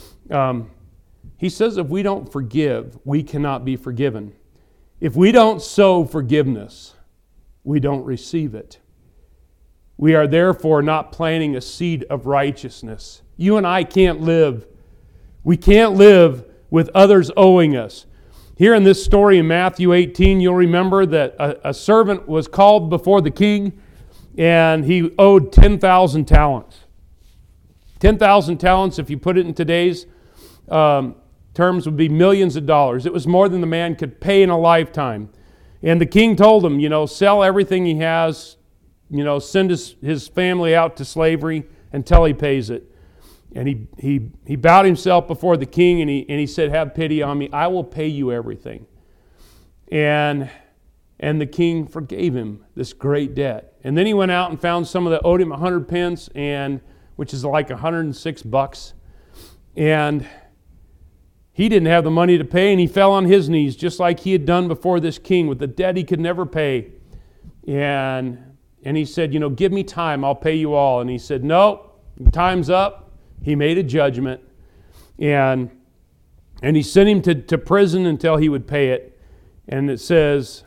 Speaker 2: He says if we don't forgive, we cannot be forgiven. If we don't sow forgiveness, we don't receive it. We are therefore not planting a seed of righteousness. You and I can't live. We can't live with others owing us. Here in this story in Matthew 18, you'll remember that a servant was called before the king, and he owed 10,000 talents. 10,000 talents, if you put it in today's terms, would be millions of dollars. It was more than the man could pay in a lifetime. And the king told him, sell everything he has, send his family out to slavery until he pays it. And he bowed himself before the king, and he said, have pity on me. I will pay you everything. And the king forgave him this great debt. And then he went out and found someone that owed him 100 pence, which is like $106. And he didn't have the money to pay, and he fell on his knees just like he had done before this king with the debt he could never pay. And he said, give me time, I'll pay you all. And he said, no, time's up. He made a judgment, and he sent him to prison until he would pay it. And it says,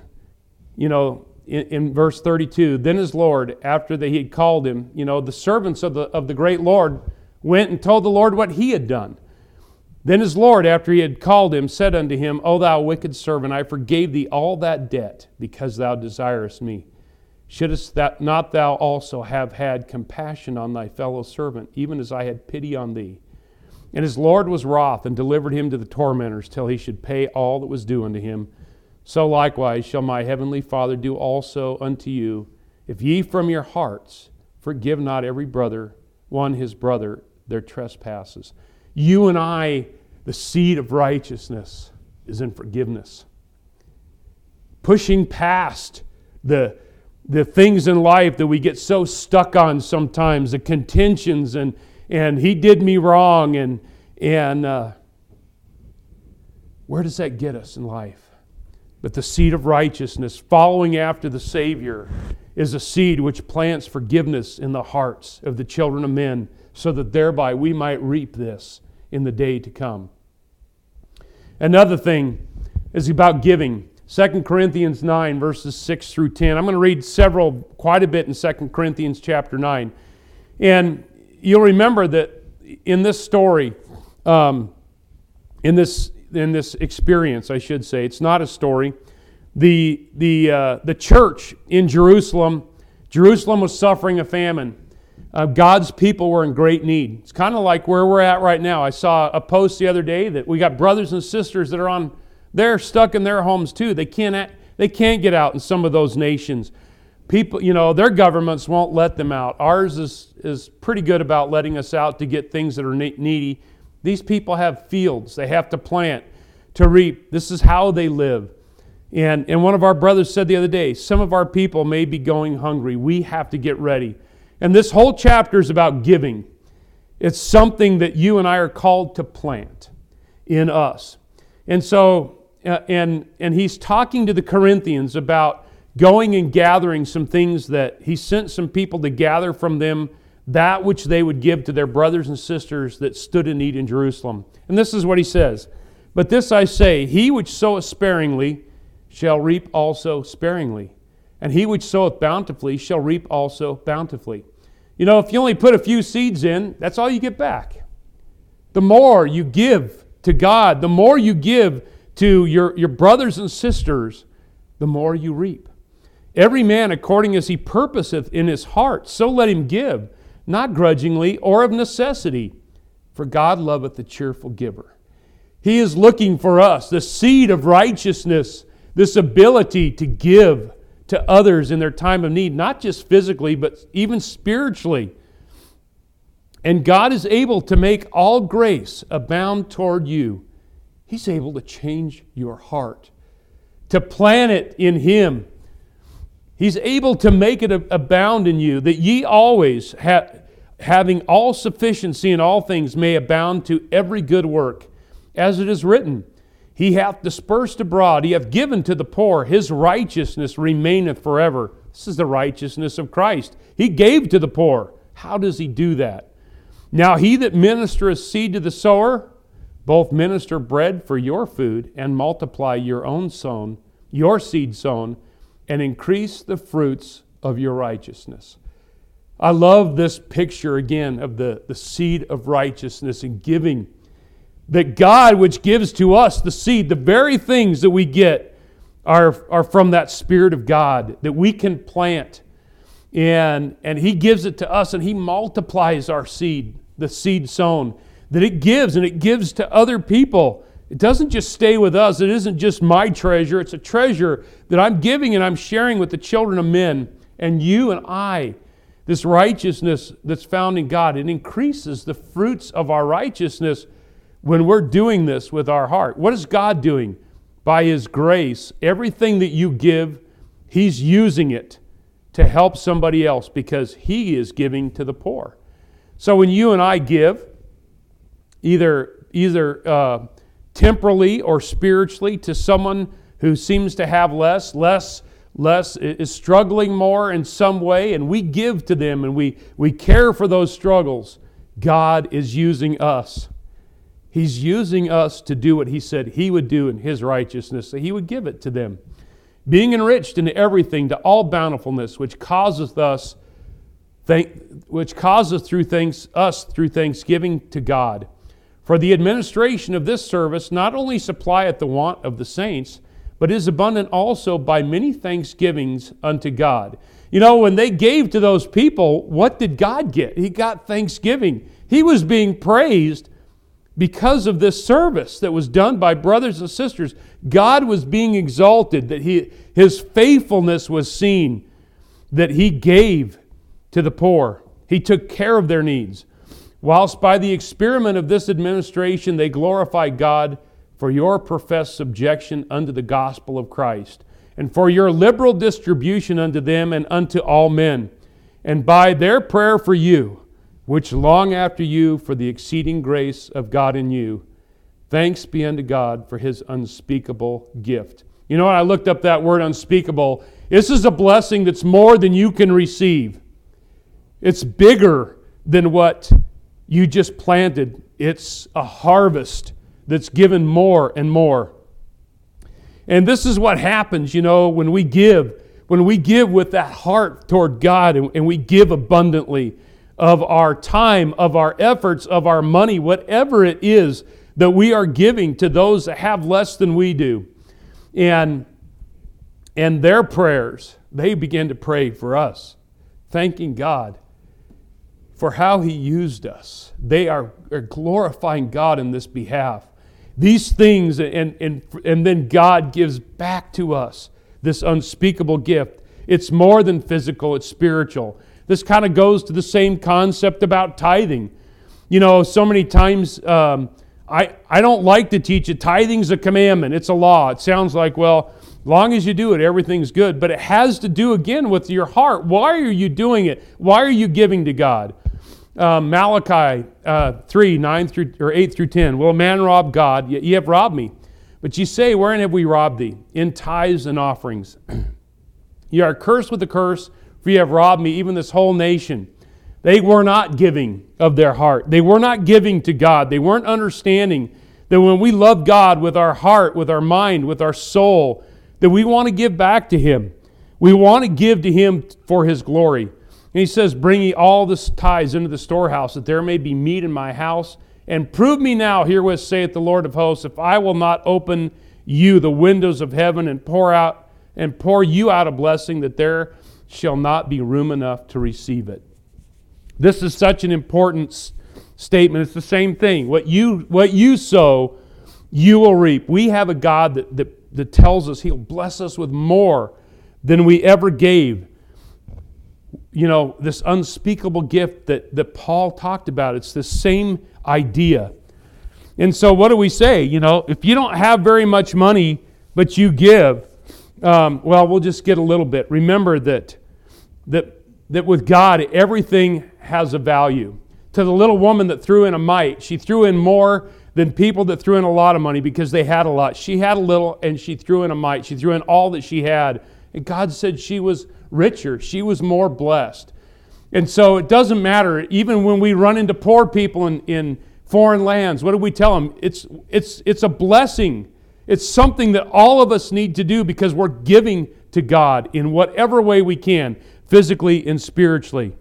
Speaker 2: in verse 32, then his Lord, after he had called him, the servants of the great Lord went and told the Lord what he had done. Then his Lord, after he had called him, said unto him, O thou wicked servant, I forgave thee all that debt, because thou desirest me. Shouldest not thou also have had compassion on thy fellow servant, even as I had pity on thee? And his Lord was wroth, and delivered him to the tormentors, till he should pay all that was due unto him. So likewise shall my heavenly Father do also unto you, if ye from your hearts forgive not every brother one his brother their trespasses. You and I, the seed of righteousness is in forgiveness. Pushing past the things in life that we get so stuck on sometimes, the contentions and he did me wrong and where does that get us in life? But the seed of righteousness, following after the Savior, is a seed which plants forgiveness in the hearts of the children of men, so that thereby we might reap this in the day to come. Another thing is about giving. 2 Corinthians 9, verses 6 through 10. I'm going to read quite a bit in 2 Corinthians chapter 9. And you'll remember that in this story, in this experience, I should say, it's not a story. The church in Jerusalem was suffering a famine. God's people were in great need. It's kind of like where we're at right now. I saw a post the other day that we got brothers and sisters that are they're stuck in their homes too. They They can't get out in some of those nations. People, their governments won't let them out. Ours is pretty good about letting us out to get things that are needy. These people have fields. They have to plant, to reap. This is how they live. And one of our brothers said the other day, some of our people may be going hungry. We have to get ready. And this whole chapter is about giving. It's something that you and I are called to plant in us. And so, and he's talking to the Corinthians about going and gathering some things that he sent some people to gather from them that which they would give to their brothers and sisters that stood in need in Jerusalem. And this is what he says. But this I say, he which soweth sparingly shall reap also sparingly. And he which soweth bountifully shall reap also bountifully. If you only put a few seeds in, that's all you get back. The more you give to God, the more you give to your brothers and sisters, the more you reap. Every man according as he purposeth in his heart, so let him give, not grudgingly or of necessity, for God loveth the cheerful giver. He is looking for us, the seed of righteousness, this ability to give to others in their time of need, not just physically, but even spiritually. And God is able to make all grace abound toward you. He's able to change your heart, to plant it in Him. He's able to make it abound in you, that ye always, having all sufficiency in all things, may abound to every good work. As it is written, He hath dispersed abroad, He hath given to the poor, His righteousness remaineth forever. This is the righteousness of Christ. He gave to the poor. How does He do that? Now He that ministereth seed to the sower, both minister bread for your food, and multiply your own sown, your seed sown, and increase the fruits of your righteousness. I love this picture again of the seed of righteousness and giving. That God, which gives to us the seed, the very things that we get are from that Spirit of God that we can plant. And He gives it to us, and He multiplies our seed, the seed sown, that it gives, and it gives to other people. It doesn't just stay with us. It isn't just my treasure. It's a treasure that I'm giving and I'm sharing with the children of men and you and I. This righteousness that's found in God, it increases the fruits of our righteousness when we're doing this with our heart. What is God doing? By His grace, everything that you give, He's using it to help somebody else because He is giving to the poor. So when you and I give, either temporally or spiritually to someone who seems to have less is struggling more in some way, and we give to them and we care for those struggles, God is using us. He's using us to do what He said He would do in His righteousness, that He would give it to them. Being enriched in everything to all bountifulness, which causeth us through thanksgiving to God. For the administration of this service not only supplieth the want of the saints, but is abundant also by many thanksgivings unto God. When they gave to those people, what did God get? He got thanksgiving. He was being praised because of this service that was done by brothers and sisters. God was being exalted, that His faithfulness was seen, that He gave to the poor. He took care of their needs. Whilst by the experiment of this administration they glorify God for your professed subjection unto the gospel of Christ, and for your liberal distribution unto them and unto all men, and by their prayer for you, which long after you for the exceeding grace of God in you. Thanks be unto God for His unspeakable gift. I looked up that word unspeakable. This is a blessing that's more than you can receive. It's bigger than what you just planted. It's a harvest that's given more and more. And this is what happens, when we give with that heart toward God and we give abundantly of our time, of our efforts, of our money, whatever it is that we are giving to those that have less than we do. And their prayers, they begin to pray for us, thanking God for how He used us. They are glorifying God in this behalf. These things, and then God gives back to us this unspeakable gift. It's more than physical, it's spiritual. This kind of goes to the same concept about tithing. You know, so many times I don't like to teach it. Tithing's a commandment. It's a law. It sounds like, well, as long as you do it, everything's good. But it has to do, again, with your heart. Why are you doing it? Why are you giving to God? Malachi 3, 8 through 10. Will a man rob God? Ye have robbed me. But ye say, wherein have we robbed thee? In tithes and offerings. Ye are cursed with a curse, for ye have robbed me, even this whole nation. They were not giving of their heart. They were not giving to God. They weren't understanding that when we love God with our heart, with our mind, with our soul, that we want to give back to Him. We want to give to Him for His glory. And He says, bring ye all the tithes into the storehouse, that there may be meat in my house. And prove me now, herewith saith the Lord of hosts, if I will not open you the windows of heaven and pour you out a blessing, that there shall not be room enough to receive it. This is such an important statement. It's the same thing. What you sow, you will reap. We have a God that tells us He'll bless us with more than we ever gave. You know, this unspeakable gift that Paul talked about. It's the same idea. And so what do we say? You know, if you don't have very much money, but you give, well, we'll just get a little bit. Remember that with God, everything has a value. To the little woman that threw in a mite, she threw in more than people that threw in a lot of money because they had a lot. She had a little and she threw in a mite. She threw in all that she had. And God said she was richer. She was more blessed. And so it doesn't matter. Even when we run into poor people in foreign lands, what do we tell them? It's a blessing. It's something that all of us need to do because we're giving to God in whatever way we can, physically and spiritually.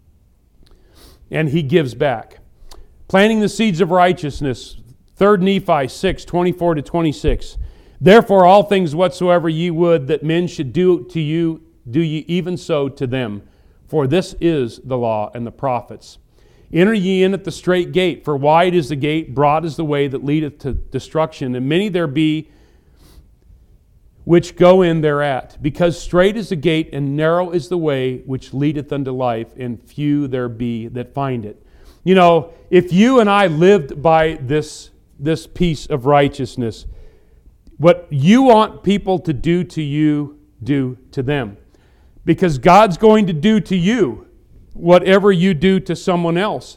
Speaker 2: And He gives back. Planting the seeds of righteousness, 3 Nephi 6, 24 to 26. Therefore all things whatsoever ye would that men should do to you, do ye even so to them. For this is the law and the prophets. Enter ye in at the strait gate, for wide is the gate, broad is the way that leadeth to destruction, and many there be which go in thereat. Because strait is the gate, and narrow is the way which leadeth unto life, and few there be that find it. You know, if you and I lived by this piece of righteousness, what you want people to do to you, do to them. Because God's going to do to you whatever you do to someone else.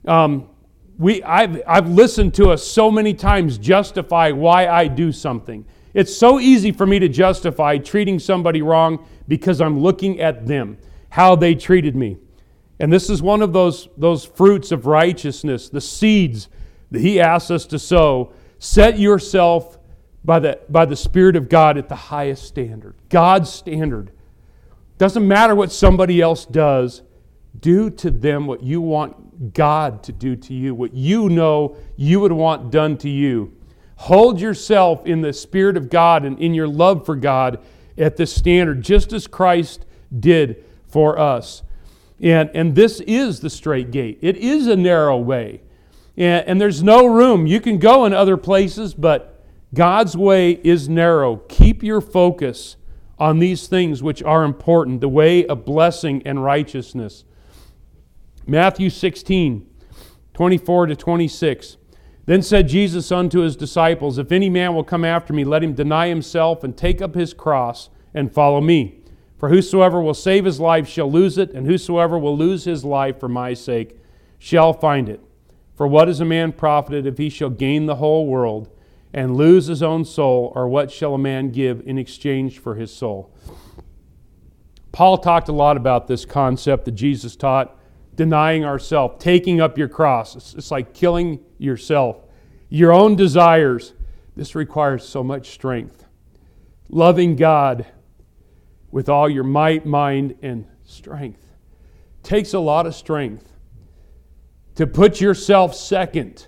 Speaker 2: I've listened to us so many times justify why I do something. It's so easy for me to justify treating somebody wrong because I'm looking at them, how they treated me. And this is one of those fruits of righteousness, the seeds that He asks us to sow. Set yourself by the Spirit of God at the highest standard, God's standard. Doesn't matter what somebody else does. Do to them what you want God to do to you, what you know you would want done to you. Hold yourself in the Spirit of God and in your love for God at this standard, just as Christ did for us. And this is the strait gate. It is a narrow way. And there's no room. You can go in other places, but God's way is narrow. Keep your focus on these things which are important, the way of blessing and righteousness. Matthew 16, 24 to 26. Then said Jesus unto His disciples, if any man will come after me, let him deny himself and take up his cross and follow me. For whosoever will save his life shall lose it, and whosoever will lose his life for my sake shall find it. For what is a man profited if he shall gain the whole world and lose his own soul, or what shall a man give in exchange for his soul? Paul talked a lot about this concept that Jesus taught, denying ourselves, taking up your cross. It's like killing yourself, your own desires. This requires so much strength. Loving God with all your might, mind, and strength takes a lot of strength. To put yourself second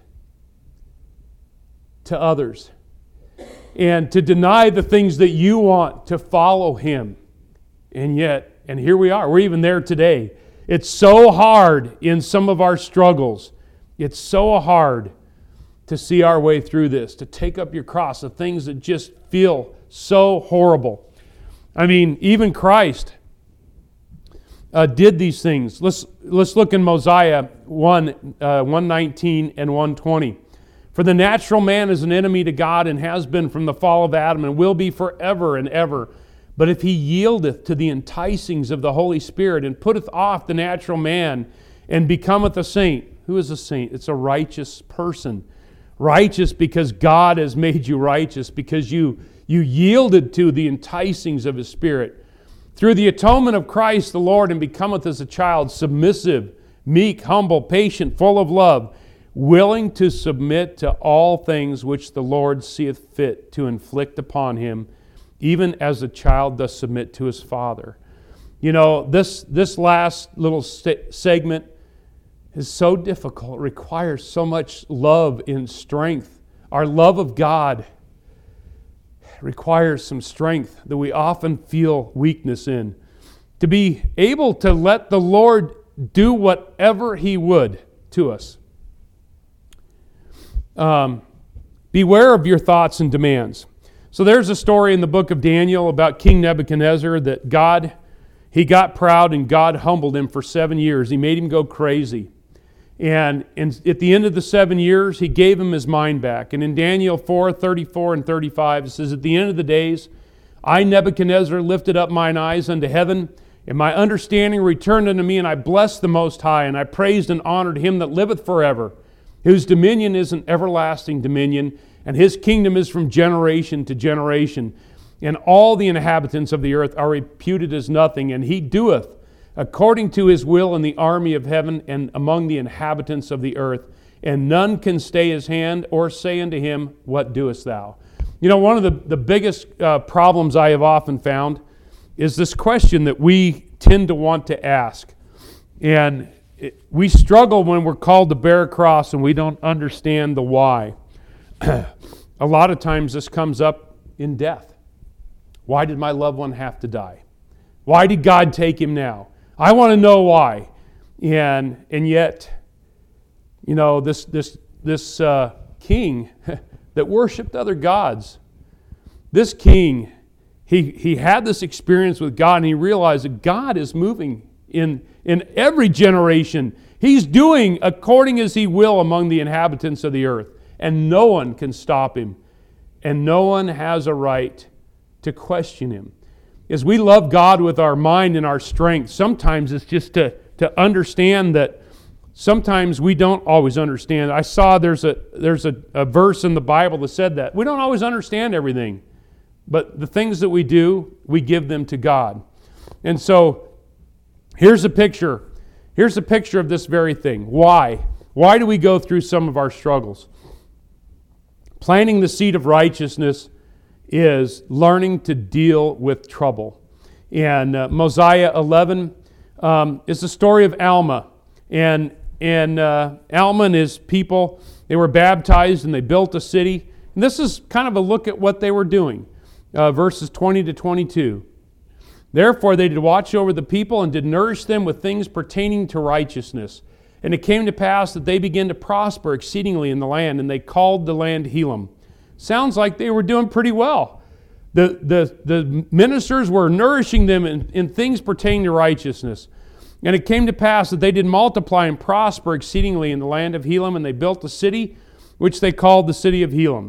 Speaker 2: to others and to deny the things that you want to follow Him. And here we are. We're even there today. It's so hard in some of our struggles. It's so hard to see our way through this, to take up your cross, the things that just feel so horrible. I mean, even Christ did these things. Let's look in Mosiah 1:19 and 1:20. For the natural man is an enemy to God, and has been from the fall of Adam, and will be forever and ever. But if he yieldeth to the enticings of the Holy Spirit, and putteth off the natural man, and becometh a saint. Who is a saint? It's a righteous person. Righteous because God has made you righteous, because you yielded to the enticings of His Spirit. Through the atonement of Christ the Lord, and becometh as a child, submissive, meek, humble, patient, full of love, willing to submit to all things which the Lord seeth fit to inflict upon him, even as a child does submit to his father. You know, this last little segment is so difficult. It requires so much love and strength. Our love of God requires some strength that we often feel weakness in. To be able to let the Lord do whatever He would to us. Beware of your thoughts and demands. So there's a story in the book of Daniel about King Nebuchadnezzar that he got proud and God humbled him for 7 years. He made him go crazy. And at the end of the 7 years, He gave him his mind back. And in Daniel 4:34 and 35, it says, At the end of the days, I, Nebuchadnezzar, lifted up mine eyes unto heaven, and my understanding returned unto me, and I blessed the Most High, and I praised and honored Him that liveth forever, whose dominion is an everlasting dominion, and His kingdom is from generation to generation. And all the inhabitants of the earth are reputed as nothing, and He doeth according to His will in the army of heaven and among the inhabitants of the earth. And none can stay His hand or say unto Him, What doest thou? You know, one of the biggest problems I have often found is this question that we tend to want to ask. And we struggle when we're called to bear a cross and we don't understand the why. A lot of times this comes up in death. Why did my loved one have to die? Why did God take him now? I want to know why. And yet, you know, this king that worshipped other gods, this king, he had this experience with God, and he realized that God is moving in every generation. He's doing according as He will among the inhabitants of the earth, and no one can stop Him, and no one has a right to question Him. As we love God with our mind and our strength, sometimes it's just to understand that sometimes we don't always understand. I saw there's a verse in the Bible that said that. We don't always understand everything, but the things that we do, we give them to God. And so here's a picture. Here's a picture of this very thing. Why? Why do we go through some of our struggles? Planting the seed of righteousness is learning to deal with trouble. And Mosiah 11 is the story of Alma. And Alma and his people, they were baptized and they built a city. And this is kind of a look at what they were doing. Verses 20 to 22. Therefore they did watch over the people and did nourish them with things pertaining to righteousness. And it came to pass that they began to prosper exceedingly in the land, and they called the land Helam. Sounds like they were doing pretty well. The ministers were nourishing them in things pertaining to righteousness. And it came to pass that they did multiply and prosper exceedingly in the land of Helam, and they built a city which they called the city of Helam.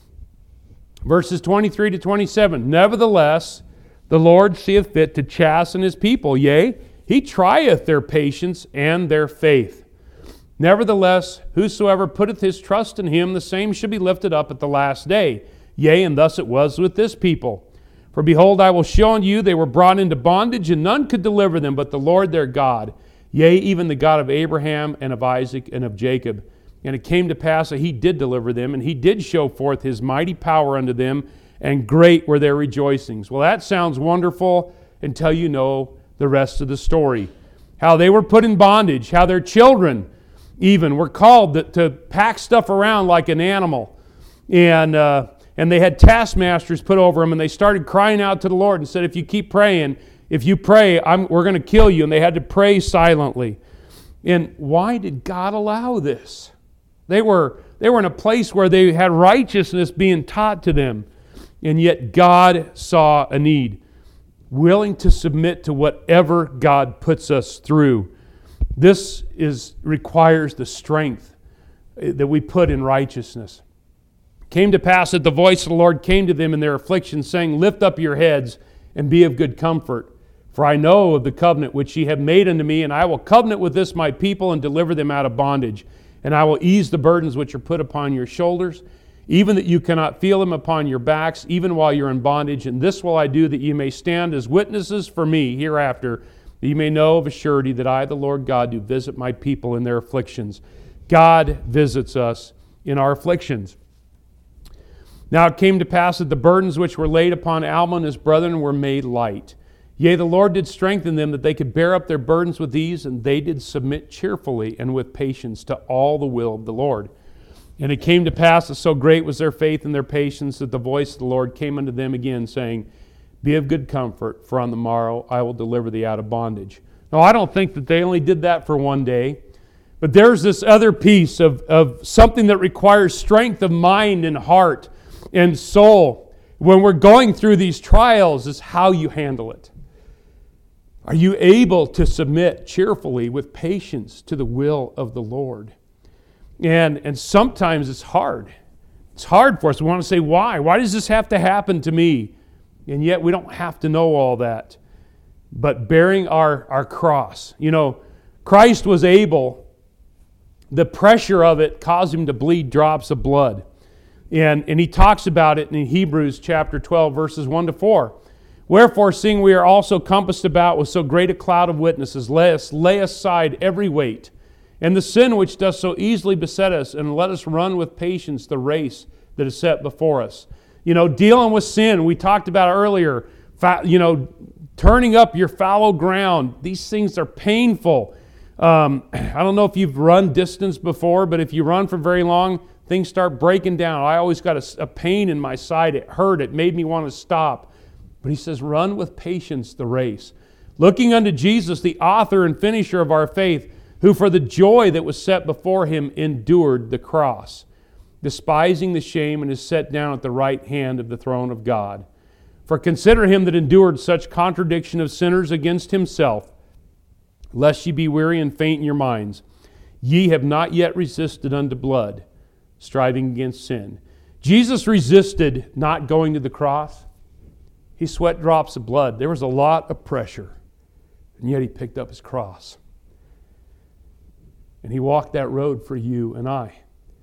Speaker 2: Verses 23 to 27. Nevertheless, the Lord seeth fit to chasten His people, yea, He trieth their patience and their faith. Nevertheless, whosoever putteth his trust in Him, the same shall be lifted up at the last day. Yea, and thus it was with this people. For behold, I will show unto you, they were brought into bondage, and none could deliver them but the Lord their God, yea, even the God of Abraham and of Isaac and of Jacob. And it came to pass that He did deliver them, and He did show forth His mighty power unto them, and great were their rejoicings. Well, that sounds wonderful until you know the rest of the story. How they were put in bondage, how their children even were called to pack stuff around like an animal. And they had taskmasters put over them, and they started crying out to the Lord and said, if you keep praying, if you pray, we're going to kill you. And they had to pray silently. And why did God allow this? They were in a place where they had righteousness being taught to them, and yet God saw a need. willing to submit to whatever God puts us through. This requires the strength that we put in righteousness. It came to pass that the voice of the Lord came to them in their affliction, saying, Lift up your heads and be of good comfort. For I know of the covenant which ye have made unto me, and I will covenant with this my people and deliver them out of bondage. And I will ease the burdens which are put upon your shoulders, even that you cannot feel them upon your backs, even while you're in bondage. And this will I do, that ye may stand as witnesses for me hereafter, that ye may know of a surety that I, the Lord God, do visit my people in their afflictions. God visits us in our afflictions. Now it came to pass that the burdens which were laid upon Alma and his brethren were made light. Yea, the Lord did strengthen them, that they could bear up their burdens with ease, and they did submit cheerfully and with patience to all the will of the Lord. And it came to pass that so great was their faith and their patience, that the voice of the Lord came unto them again, saying, Be of good comfort, for on the morrow I will deliver thee out of bondage. Now, I don't think that they only did that for one day, but there's this other piece of something that requires strength of mind and heart and soul. When we're going through these trials, is how you handle it. Are you able to submit cheerfully with patience to the will of the Lord? And sometimes it's hard. It's hard for us. We want to say, why? Why does this have to happen to me? And yet we don't have to know all that. But bearing our cross. You know, Christ was able, the pressure of it caused him to bleed drops of blood. And he talks about it in Hebrews chapter 12, verses 1 to 4. Wherefore, seeing we are also compassed about with so great a cloud of witnesses, let us lay aside every weight, and the sin which does so easily beset us, and let us run with patience the race that is set before us. You know, dealing with sin, we talked about earlier, turning up your fallow ground. These things are painful. I don't know if you've run distance before, but if you run for very long, things start breaking down. I always got a pain in my side. It hurt. It made me want to stop. But he says, run with patience the race, looking unto Jesus, the author and finisher of our faith, who for the joy that was set before him endured the cross, despising the shame, and is set down at the right hand of the throne of God. For consider him that endured such contradiction of sinners against himself, lest ye be weary and faint in your minds. Ye have not yet resisted unto blood, striving against sin. Jesus resisted not going to the cross. He sweat drops of blood. There was a lot of pressure. And yet he picked up his cross. And he walked that road for you and I.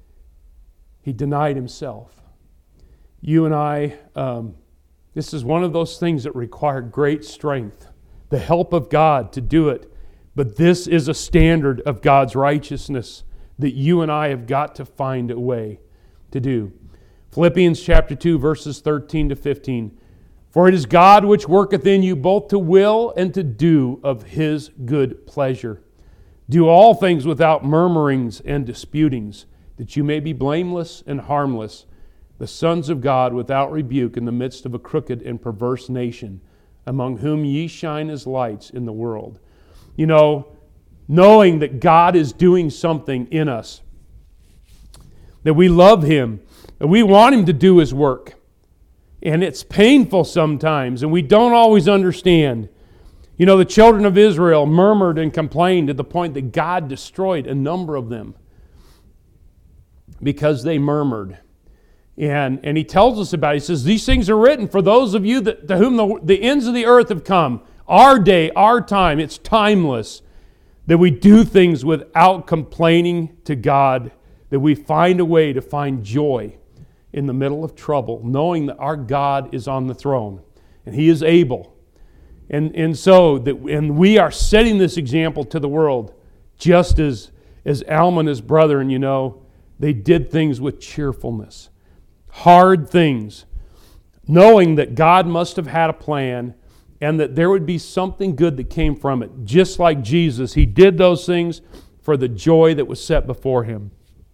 Speaker 2: He denied himself. You and I, this is one of those things that require great strength, the help of God to do it. But this is a standard of God's righteousness that you and I have got to find a way to do. Philippians chapter 2, verses 13 to 15. For it is God which worketh in you both to will and to do of his good pleasure. Do all things without murmurings and disputings, that you may be blameless and harmless, the sons of God without rebuke in the midst of a crooked and perverse nation, among whom ye shine as lights in the world. You know, knowing that God is doing something in us, that we love him, that we want him to do his work. And it's painful sometimes, and we don't always understand. You know, the children of Israel murmured and complained to the point that God destroyed a number of them because they murmured. And he tells us about it. He says, these things are written for those of you to whom the ends of the earth have come. Our day, our time, it's timeless. That we do things without complaining to God. That we find a way to find joy in the middle of trouble, knowing that our God is on the throne and he is able. And so we are setting this example to the world, just as Alma and his brother, and you know, they did things with cheerfulness. Hard things, knowing that God must have had a plan and that there would be something good that came from it. Just like Jesus, he did those things for the joy that was set before him.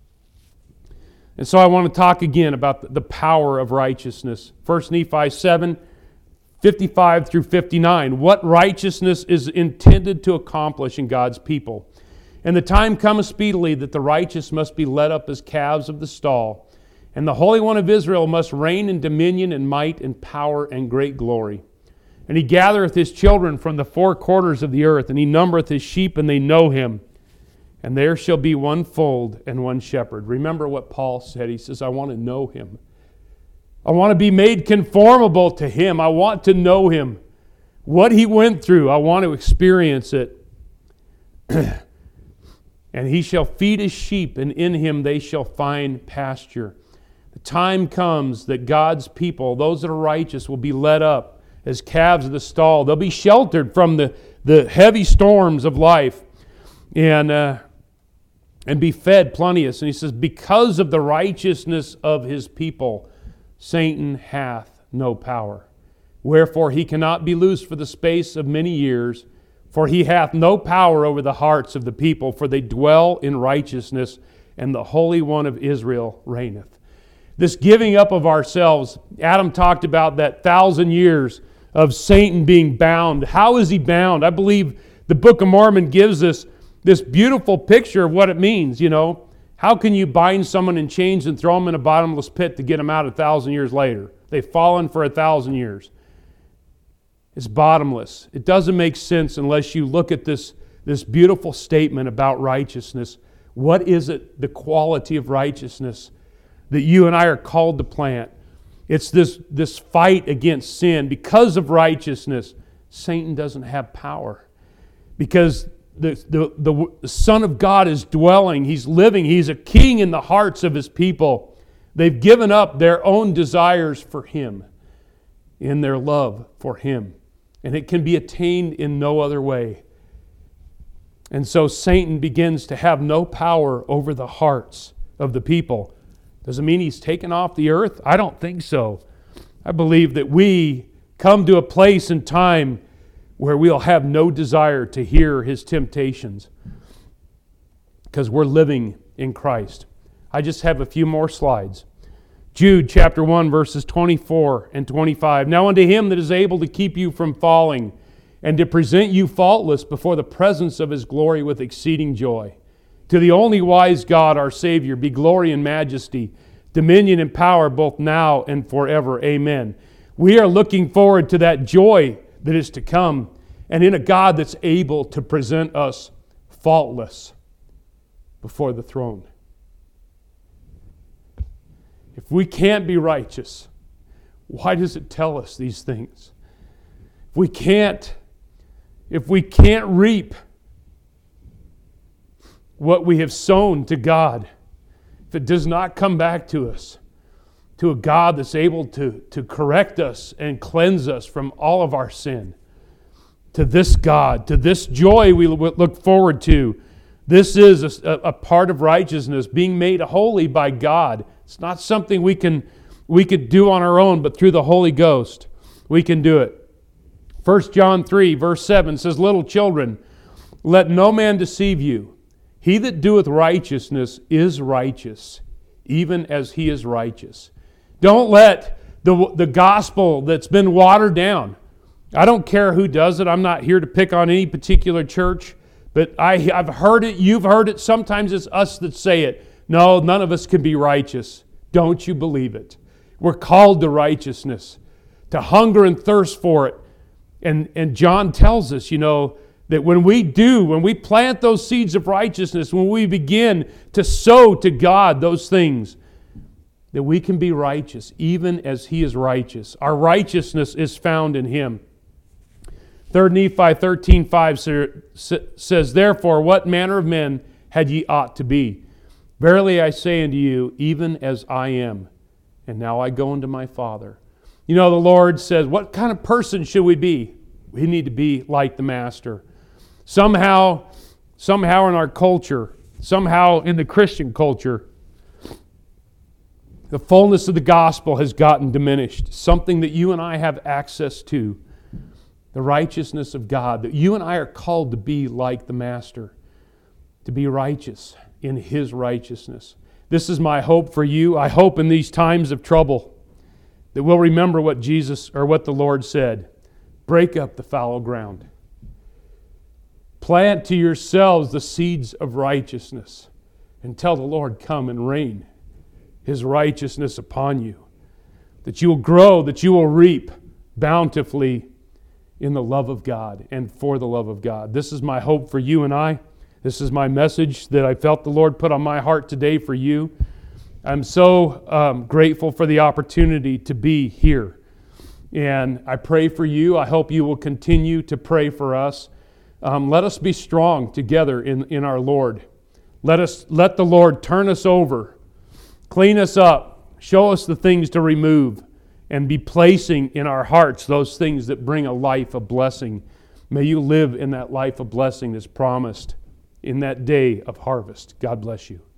Speaker 2: And so I want to talk again about the power of righteousness. 1 Nephi 7, 55 through 59. What righteousness is intended to accomplish in God's people. And the time cometh speedily that the righteous must be led up as calves of the stall. And the Holy One of Israel must reign in dominion and might and power and great glory. And he gathereth his children from the four quarters of the earth, and he numbereth his sheep, and they know him. And there shall be one fold and one shepherd. Remember what Paul said. He says, I want to know him. I want to be made conformable to him. I want to know him. What he went through, I want to experience it. And he shall feed his sheep, and in him they shall find pasture. The time comes that God's people, those that are righteous, will be led up as calves of the stall. They'll be sheltered from the heavy storms of life and be fed plenteous. And he says, because of the righteousness of his people, Satan hath no power. Wherefore he cannot be loosed for the space of many years, for he hath no power over the hearts of the people, for they dwell in righteousness, and the Holy One of Israel reigneth. This giving up of ourselves, Adam talked about that 1,000 years of Satan being bound. How is he bound? I believe the Book of Mormon gives us this beautiful picture of what it means, you know. How can you bind someone in chains and throw them in a bottomless pit to get them out 1,000 years later? They've fallen for 1,000 years. It's bottomless. It doesn't make sense unless you look at this beautiful statement about righteousness. What is it, the quality of righteousness that you and I are called to plant? It's this fight against sin. Because of righteousness, Satan doesn't have power. Because the Son of God is dwelling, He's living, He's a king in the hearts of His people. They've given up their own desires for Him in their love for Him. And it can be attained in no other way. And so Satan begins to have no power over the hearts of the people. Does it mean he's taken off the earth? I don't think so. I believe that we come to a place in time where we'll have no desire to hear his temptations because we're living in Christ. I just have a few more slides. Jude chapter 1 verses 24 and 25. Now unto him that is able to keep you from falling and to present you faultless before the presence of his glory with exceeding joy. To the only wise God, our Savior, be glory and majesty, dominion and power both now and forever. Amen. We are looking forward to that joy that is to come, and in a God that's able to present us faultless before the throne. If we can't be righteous, why does it tell us these things? If we can't reap what we have sown to God, if it does not come back to us, to a God that's able to correct us and cleanse us from all of our sin, to this God, to this joy we look forward to. This is a part of righteousness, being made holy by God. It's not something we could do on our own, but through the Holy Ghost we can do it. 1 John 3 verse 7 says, Little children, let no man deceive you. He that doeth righteousness is righteous, even as he is righteous. Don't let the gospel that's been watered down. I don't care who does it. I'm not here to pick on any particular church, but I've heard it. You've heard it. Sometimes it's us that say it. No, none of us can be righteous. Don't you believe it? We're called to righteousness, to hunger and thirst for it. And John tells us, that when we plant those seeds of righteousness, when we begin to sow to God those things, that we can be righteous, even as He is righteous. Our righteousness is found in Him. 3 Nephi 13:5 says, Therefore, what manner of men had ye ought to be? Verily I say unto you, even as I am, and now I go unto my Father. The Lord says, what kind of person should we be? We need to be like the Master. Somehow in our culture, somehow in the Christian culture, the fullness of the gospel has gotten diminished. Something that you and I have access to, the righteousness of God, that you and I are called to be like the Master, to be righteous in His righteousness. This is my hope for you. I hope in these times of trouble that we'll remember what the Lord said. Break up the fallow ground. Plant to yourselves the seeds of righteousness and tell the Lord, come and rain His righteousness upon you. That you will grow, that you will reap bountifully in the love of God and for the love of God. This is my hope for you and I. This is my message that I felt the Lord put on my heart today for you. I'm so grateful for the opportunity to be here. And I pray for you. I hope you will continue to pray for us. Let us be strong together in our Lord. Let the Lord turn us over, clean us up, show us the things to remove, and be placing in our hearts those things that bring a life of blessing. May you live in that life of blessing that's promised in that day of harvest. God bless you.